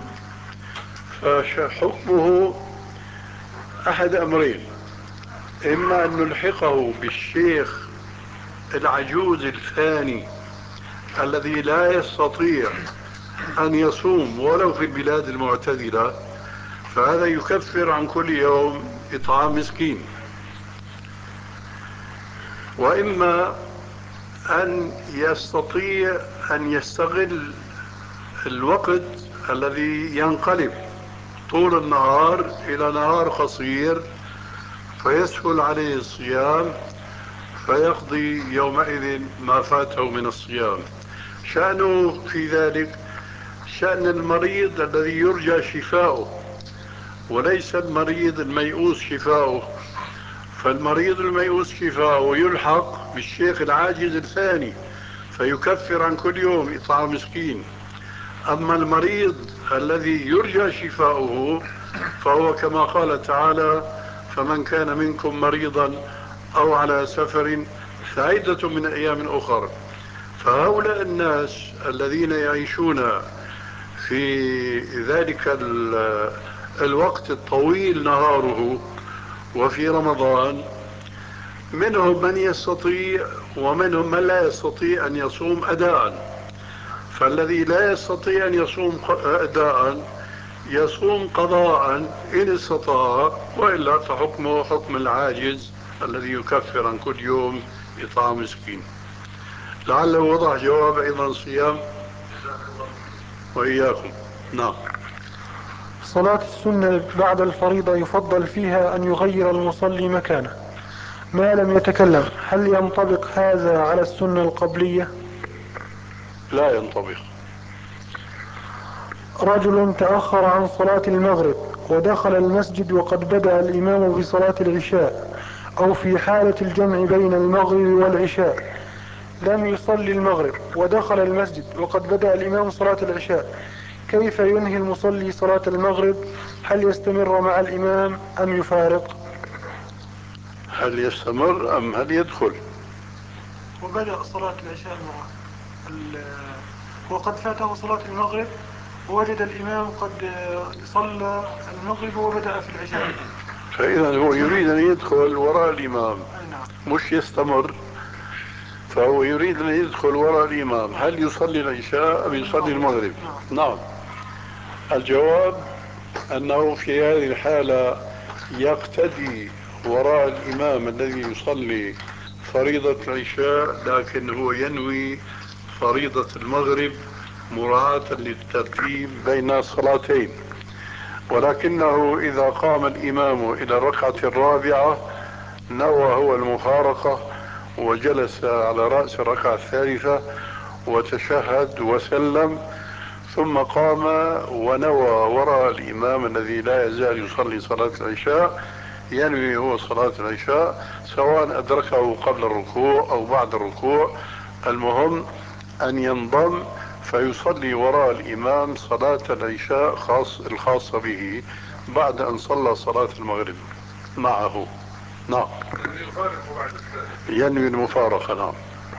فحكمه أحد أمرين: إما أن نلحقه بالشيخ العجوز الثاني الذي لا يستطيع أن يصوم ولو في البلاد المعتدلة، فهذا يكفر عن كل يوم إطعام مسكين. وإما أن يستطيع أن يستغل الوقت الذي ينقلب طول النهار إلى نهار قصير فيسهل عليه الصيام فيقضي يومئذ ما فاته من الصيام. شأنه في ذلك شأن المريض الذي يرجى شفاؤه وليس المريض الميؤوس شفاؤه. فالمريض الميؤوس شفاؤه يلحق بالشيخ العاجز الثاني فيكفر عن كل يوم إطعام مسكين. أما المريض الذي يرجى شفاؤه فهو كما قال تعالى: فمن كان منكم مريضا أو على سفر فعدة من أيام أخر. فهؤلاء الناس الذين يعيشون في ذلك الوقت الطويل نهاره وفي رمضان منهم من يستطيع ومنهم من لا يستطيع أن يصوم أداء. فالذي لا يستطيع أن يصوم أداء يصوم قضاء إن استطاع، وإلا فحكمه حكم العاجز الذي يكفر عن كل يوم إطعام مسكين. لعله وضح جواب أيضا صيام وإياكم. نعم. صلاة السنة بعد الفريضة يفضل فيها أن يغير المصلي مكانه ما لم يتكلم، هل ينطبق هذا على السنة القبلية؟ لا ينطبق. رجل تأخر عن صلاة المغرب ودخل المسجد وقد بدأ الإمام بصلاة العشاء، أو في حالة الجمع بين المغرب والعشاء لم يصلي المغرب ودخل المسجد وقد بدأ الإمام صلاة العشاء، كيف ينهي المصلي صلاة المغرب؟ هل يستمر مع الإمام أم يفارق؟ هل يستمر أم هل يدخل؟ وبدأ صلاة العشاء معه وقد فاته صلاة المغرب ووجد الإمام قد صلى المغرب وبدأ في العشاء، فإذا هو يريد أن يدخل وراء الإمام مش يستمر. فهو يريد أن يدخل وراء الإمام. هل يصلي العشاء أم يصلي المغرب؟ نعم. الجواب أنه في هذه الحالة يقتدي وراء الإمام الذي يصلي فريضة العشاء، لكن هو ينوي فريضة المغرب مراعاة للترتيب بين الصلاتين. ولكنه إذا قام الإمام إلى الركعة الرابعة نوى هو المفارقة وجلس على رأس الركعة الثالثة وتشهد وسلم، ثم قام ونوى وراء الإمام الذي لا يزال يصلي صلاة العشاء، ينوي هو صلاة العشاء سواء أدركه قبل الركوع أو بعد الركوع. المهم أن ينضم فيصلي وراء الإمام صلاة العشاء خاص الخاصة به بعد أن صلى صلاة المغرب معه. نعم. ينوي المفارقة. نعم.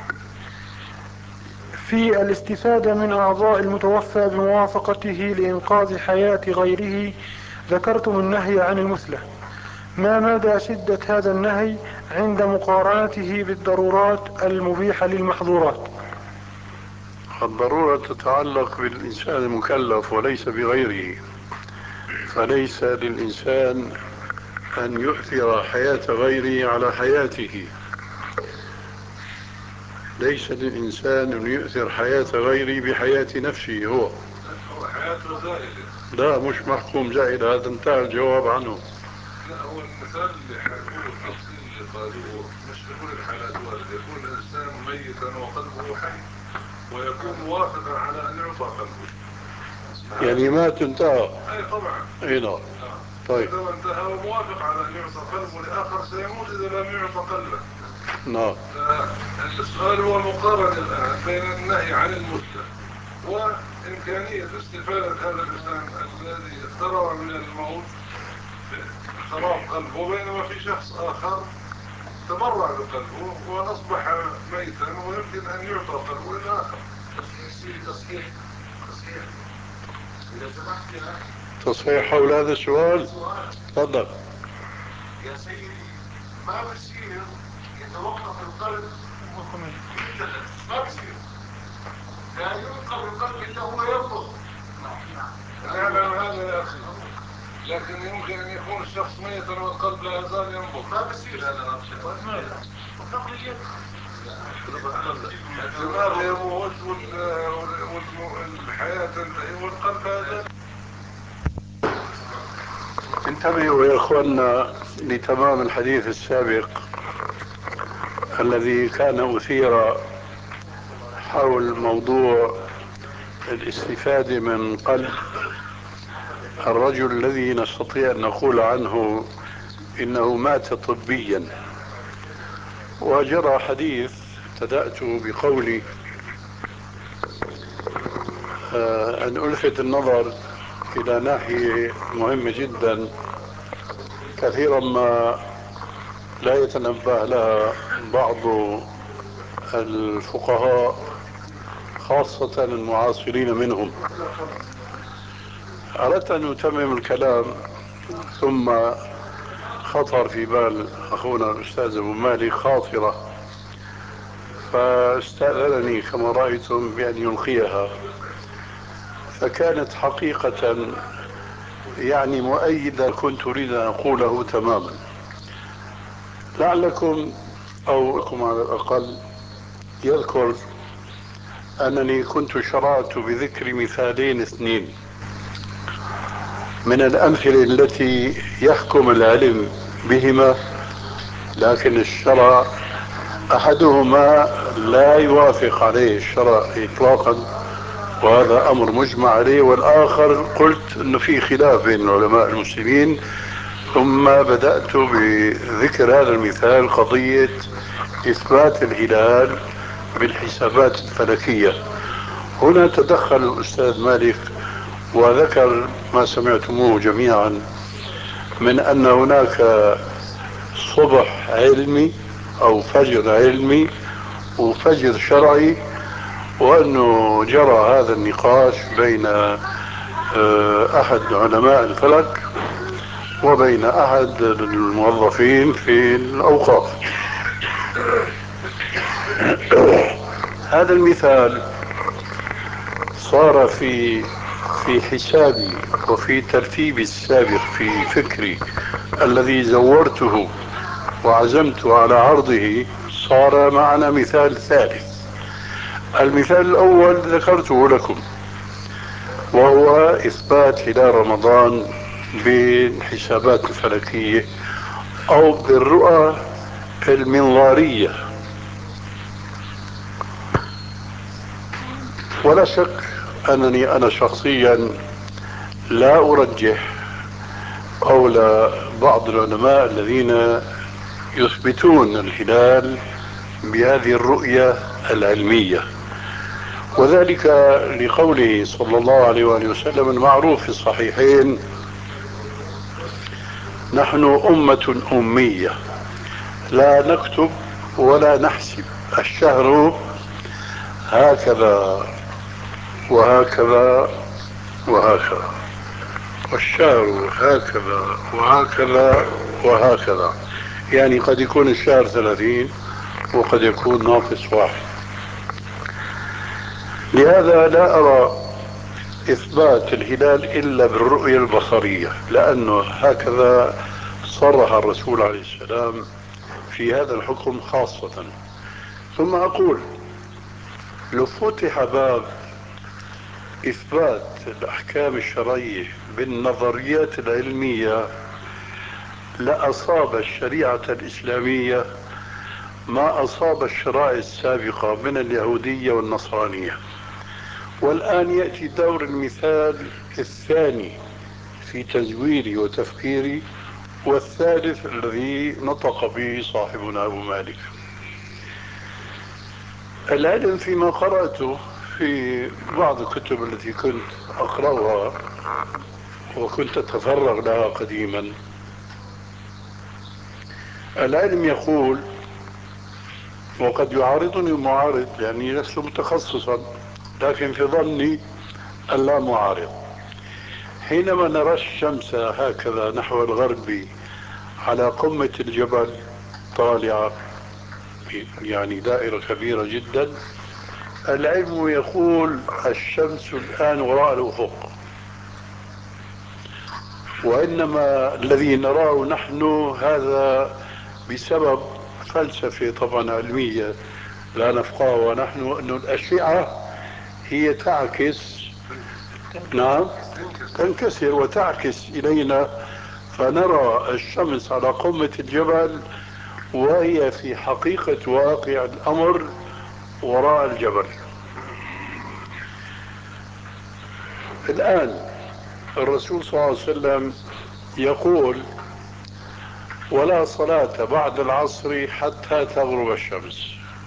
في الاستفادة من أعضاء المتوفى بموافقته لإنقاذ حياة غيره ذكرتم النهي عن المثلة، ما مدى شدة هذا النهي عند مقارنته بالضرورات المبيحة للمحظورات؟ الضرورة تتعلق بالإنسان المكلف وليس بغيره، فليس للإنسان أن يؤثر حياة غيره على حياته، ليس للإنسان أن يؤثر حياة غيره بحياة نفسه هو. حياته زائدة. لا مش محكوم زائد، هذا انتهى الجواب عنه. لا هو المثال اللي حكوه التفصيل اللي قالوه مش بيقول الحالات واردة، يكون الإنسان ميتا وقلبه حي ويكون موافقا على أن يعطى قلبه. يعني ما تنتهى. أي طبعا. اي نعم. طيب. إذا انتهى وموافق على أن يعطى قلبه لآخر سيموت إذا لم يعطى قلبه. نعم. السؤال هو مقارنة الآن بين النهي عن المدة وإمكانية استفادة هذا الإنسان الذي اقترب من الموت خراب قلبه، بينما في شخص آخر تبرع بقلبه وأصبح ميتا ويمكن أن يعطى قلبه للآخر. تصحيح تصحيح إذا سمحت يا تصحيح حول هذا السؤال. تفضل. يا سيدي، ما بصير يتوقف القلب بالجسد، ما بصير لا ينقل القلب إلا هو ينبض. نعلم هذا يا أخي، لكن يمكن أن يكون الشخص ميتا والقلب لا يزال ينبض. ما بصير هذا نقل اليد، الدماغ يموت والحياة تنتهي والقلب هذا. انتبهوا يا اخوانا لتمام الحديث السابق الذي كان أثير حول موضوع الاستفادة من قلب الرجل الذي نستطيع أن نقول عنه إنه مات طبيا. وجرى حديث ابتدأت بقولي آه أن ألفت النظر إلى ناحية مهمة جدا كثيرا ما لا يتنبه لها بعض الفقهاء خاصة المعاصرين منهم. أردت أن أتمم الكلام ثم خطر في بال أخونا الأستاذ أبو مالك خاطرة فاستأذنني كما رأيتم بأن يلقيها، فكانت حقيقة يعني مؤيدة كنت أريد أن أقوله تماما. لعلكم أو لكم على الأقل يذكر أنني كنت شرعت بذكر مثالين اثنين من الأمثلة التي يحكم العلم بهما، لكن الشرع أحدهما لا يوافق عليه الشرع إطلاقا وهذا أمر مجمع عليه، والآخر قلت أنه في خلاف بين علماء المسلمين. ثم بدأت بذكر هذا المثال قضية إثبات الهلال بالحسابات الفلكية. هنا تدخل الأستاذ مالك وذكر ما سمعتموه جميعا من أن هناك صبح علمي أو فجر علمي وفجر شرعي، وأنه جرى هذا النقاش بين أحد علماء الفلك وبين أحد الموظفين في الأوقاف. هذا المثال صار في في حسابي وفي ترتيبي السابق في فكري الذي زورته وعزمت على عرضه، صار معنا مثال ثالث. المثال الأول ذكرته لكم وهو إثبات هلال رمضان بالحسابات الفلكية أو بالرؤى المنظارية. ولا شك أنني أنا شخصيا لا أرجح قول بعض العلماء الذين يثبتون الهلال بهذه الرؤية العلمية، وذلك لقوله صلى الله عليه وآله وسلم المعروف في الصحيحين: نحن أمة أمية لا نكتب ولا نحسب، الشهر هكذا وهكذا وهكذا، والشهر هكذا وهكذا وهكذا. يعني قد يكون الشهر ثلاثين وقد يكون ناقص واحد. لهذا لا أرى إثبات الهلال إلا بالرؤية البصرية، لأنه هكذا صرح الرسول عليه السلام في هذا الحكم خاصة. ثم أقول لو فتح باب إثبات الأحكام الشرعية بالنظريات العلمية لأصاب الشريعة الإسلامية ما أصاب الشرائع السابقة من اليهودية والنصرانية. والآن يأتي دور المثال الثاني في تزويري وتفكيري، والثالث الذي نطق به صاحبنا أبو مالك. العلم فيما قرأته في بعض الكتب التي كنت أقرأها وكنت أتفرغ لها قديما، العلم يقول، وقد يعارضني معارض لأني لست متخصصا، لكن في ظني أن لا معارض، حينما نرى الشمس هكذا نحو الغرب على قمة الجبل طالعة، يعني دائرة كبيرة جدا، العلم يقول الشمس الآن وراء الأفق، وإنما الذي نراه نحن هذا بسبب فلسفة طبعا علمية لا نفقهها نحن، أن الأشعة هي تعكس، نعم تنكسر وتعكس إلينا، فنرى الشمس على قمة الجبل وهي في حقيقة واقع الأمر وراء الجبل. الآن الرسول صلى الله عليه وسلم يقول ولا صلاة بعد العصر حتى تغرب الشمس.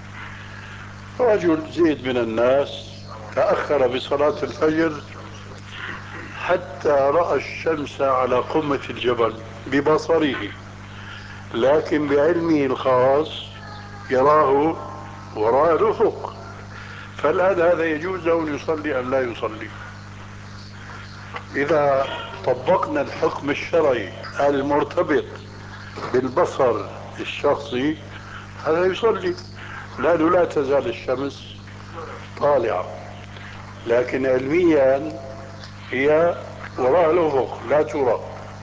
رجل زيد من الناس تأخر بصلاة الفجر حتى رأى الشمس على قمة الجبل ببصره، لكن بعلمه الخاص يراه وراء الأفق. فالآن هذا يجوز أن يصلي أم لا يصلي؟ إذا طبقنا الحكم الشرعي المرتبط بالبصر الشخصي هذا يصلي، لأنه لا تزال الشمس طالعة، لكن علميا هي وراء الأفق لا ترى.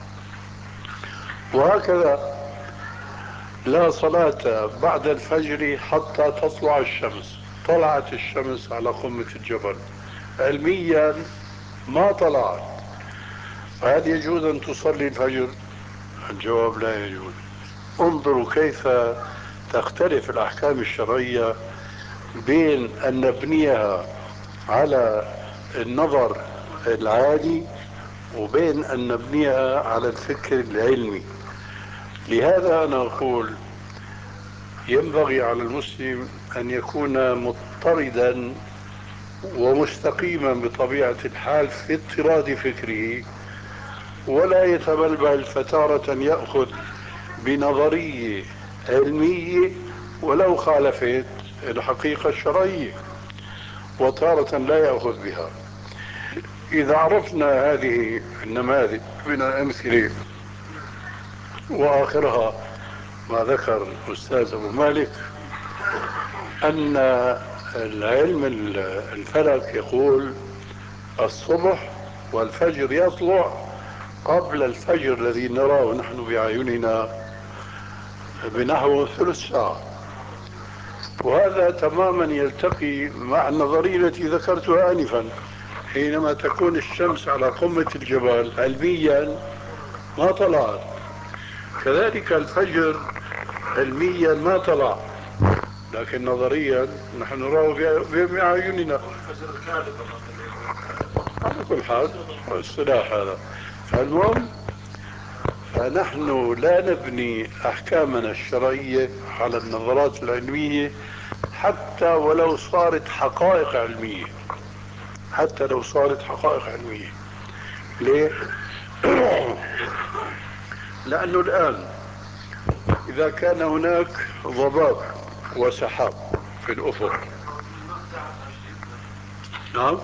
وهكذا لا صلاة بعد الفجر حتى تطلع الشمس. طلعت الشمس على قمة الجبل، علميا ما طلعت، فهل يجوز أن تصلي الفجر؟ الجواب لا يجوز. انظروا كيف تختلف الأحكام الشرعية بين أن نبنيها على النظر العالي وبين أن نبنيها على الفكر العلمي. لهذا أنا أقول ينبغي على المسلم أن يكون مضطردا ومستقيما بطبيعة الحال في اضطراد فكره، ولا يتبلبل فتارة يأخذ بنظرية علمية ولو خالفت الحقيقة الشرعية، وتارة لا يأخذ بها. إذا عرفنا هذه النماذج من الأمثلة وآخرها ما ذكر الأستاذ أبو مالك أن العلم الفلك يقول الصبح والفجر يطلع قبل الفجر الذي نراه نحن بأعيننا بنحو ثلث ساعة، وهذا تماما يلتقي مع النظرية التي ذكرتها آنفا. حينما تكون الشمس على قمة الجبل علميا ما طلعت، كذلك الفجر علميا ما طلع، لكن نظريا نحن نراه بأعيننا. على كل حال الصلاح هذا. فالمهم فنحن لا نبني أحكامنا الشرعية على النظرات العلمية حتى ولو صارت حقائق علمية، حتى لو صارت حقائق علمية. ليه؟ لأنه الآن إذا كان هناك ضباب وسحاب في الأفق، نعم،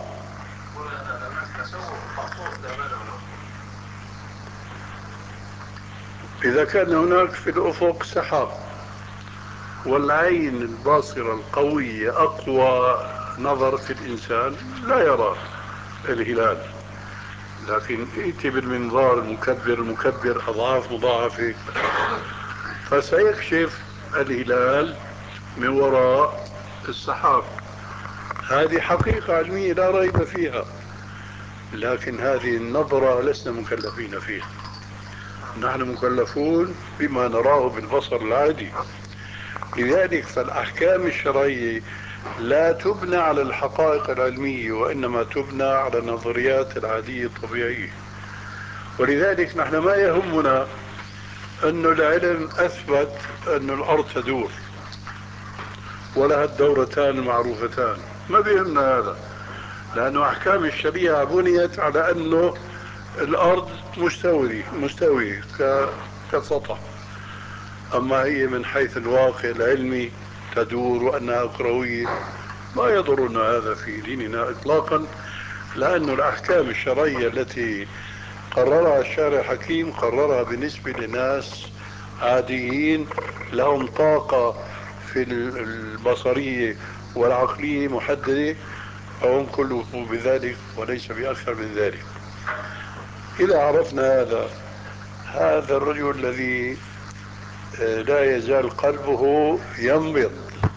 إذا كان هناك في الأفق سحاب والعين الباصرة القوية أقوى نظر في الإنسان لا يرى الهلال، لكن ائتي بالمنظار المكبر المكبر أضعاف مضاعفة فسيكشف الهلال من وراء السحاب. هذه حقيقة علمية لا ريب فيها، لكن هذه النظرة لسنا مكلفين فيها. نحن مكلفون بما نراه بالبصر العادي. لذلك فالأحكام الشرعية لا تبنى على الحقائق العلمية، وإنما تبنى على النظريات العادية الطبيعية. ولذلك نحن ما يهمنا أن العلم أثبت أن الأرض تدور ولها الدورتان المعروفتان، ما بيهمنا هذا، لأنه أحكام الشريعة بنيت على أنه الأرض مستوية مستوية كسطح. أما هي من حيث الواقع العلمي تدور وأنها كروية ما يضرنا هذا في ديننا إطلاقا، لأن الأحكام الشرعية التي قررها الشارع الحكيم قررها بالنسبة لناس عاديين لهم طاقة في البصرية والعقلية محددة، فهم كلفوا بذلك وليس بأكثر من ذلك. إذا عرفنا هذا هذا الرجل الذي لا يزال قلبه ينبض،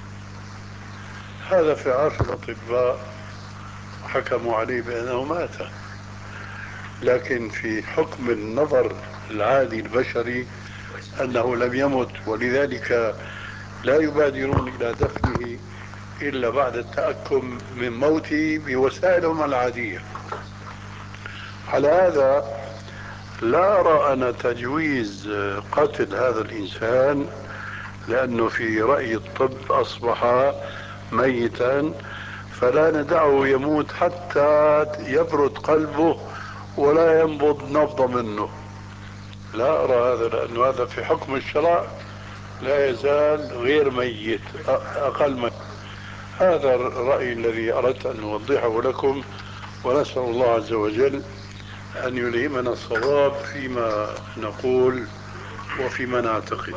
هذا في عرف الأطباء حكموا عليه بأنه مات، لكن في حكم النظر العادي البشري أنه لم يمت، ولذلك لا يبادرون إلى دفنه إلا بعد التأكد من موته بوسائلهم العادية. على هذا لا أرى أنا تجويز قتل هذا الإنسان، لأنه في رأي الطب أصبح ميتا، فلا ندعه يموت حتى يبرد قلبه ولا ينبض نبضة منه. لا أرى هذا، لأنه هذا في حكم الشرع لا يزال غير ميت، أقل ميت. هذا الرأي الذي أردت أن أوضحه لكم، ونسأل الله عز وجل أن يلهمنا الصواب فيما نقول وفيما نعتقد.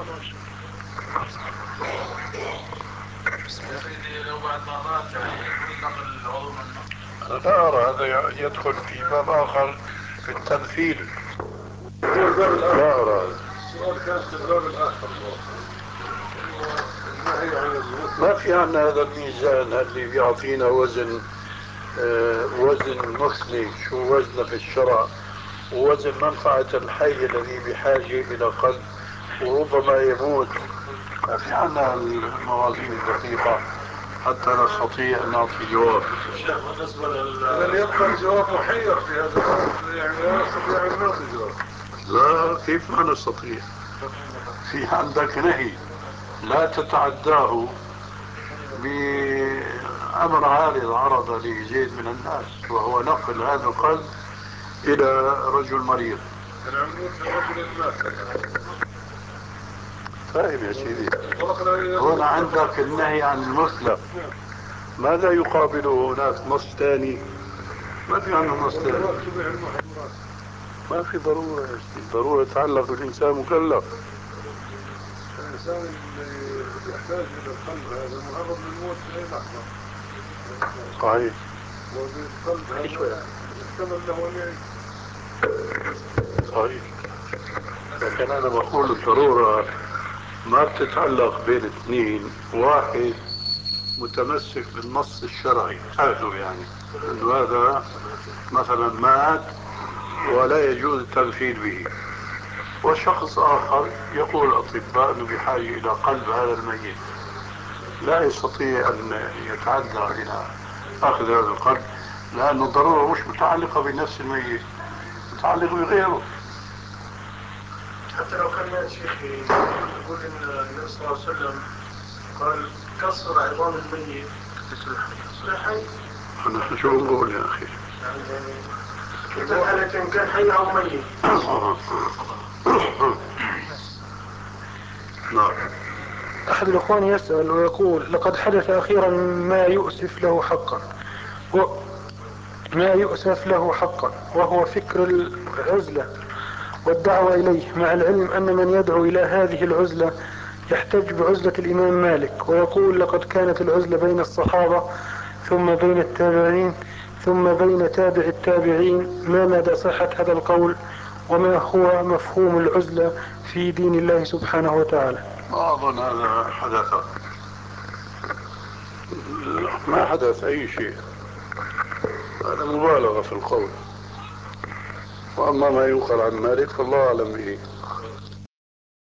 أنا لا أرى هذا يدخل في باب آخر في التمثيل، لا أرى. السؤال كان في الباب الآخر، ما في عنا هذا الميزان اللي بيعطينا وزن آه وزن مثلي، شو وزنه في الشرع، ووزن منفعة الحي الذي بحاجة إلى قلب وربما يموت. ما في عنا الموازين الدقيقة حتى نستطيع أن نعطي جواب. بالنسبة لل يبقى الجواب محير في هذا، يعني لا نستطيع أن نعطي جواب. لا، كيف ما نستطيع؟ في عندك نهي لا تتعداه بأمر عارض عرض لزيد من الناس، وهو نقل هذا القلب إلى رجل مريض. فاهم يا سيدي؟ هنا عندك النهي عن المثلى، ماذا يقابله هناك نص ثاني؟ ما في عنه نص ثاني. ما في ضرورة يا سيدي، ضرورة يتعلق بالإنسان مكلف. الإنسان اللي يحتاج إلى القلب هذا معرض للموت في أي لحظة. صحيح. والقلب هذا يحتمل له أن يعيش. صحيح. لكن أنا بقول الضرورة ما بتتعلق بين اثنين، واحد متمسك بالنص الشرعي أهله، يعني أنه هذا مثلا مات ولا يجوز التمثيل به، وشخص آخر يقول الأطباء أنه بحاجة إلى قلب هذا الميت، لا يستطيع أن يتعدى إلى أخذ هذا القلب، لأن الضرورة مش متعلقة بنفس الميت، متعلقة بغيره. حتى لو كان مات شيخي يقول إن النبي صلى الله عليه وسلم قال كسر عظام الميت تصبح حي. نحن شو نقول يا أخي؟ كلتا الحالتين كان حي أو ميت. نعم. أحد الإخوان يسأل ويقول لقد حدث أخيرا ما يؤسف له حقا و... ما يؤسف له حقا وهو فكر العزلة والدعوة إليه، مع العلم أن من يدعو إلى هذه العزلة يحتج بعزلة الإمام مالك، ويقول لقد كانت العزلة بين الصحابة ثم بين التابعين ثم بين تابع التابعين، ما مدى صحة هذا القول وما هو مفهوم العزلة في دين الله سبحانه وتعالى؟ ما أظن هذا حدث، ما حدث أي شيء، هذا مبالغة في القول. وأما ما يقال عن مالك فالله أعلم به.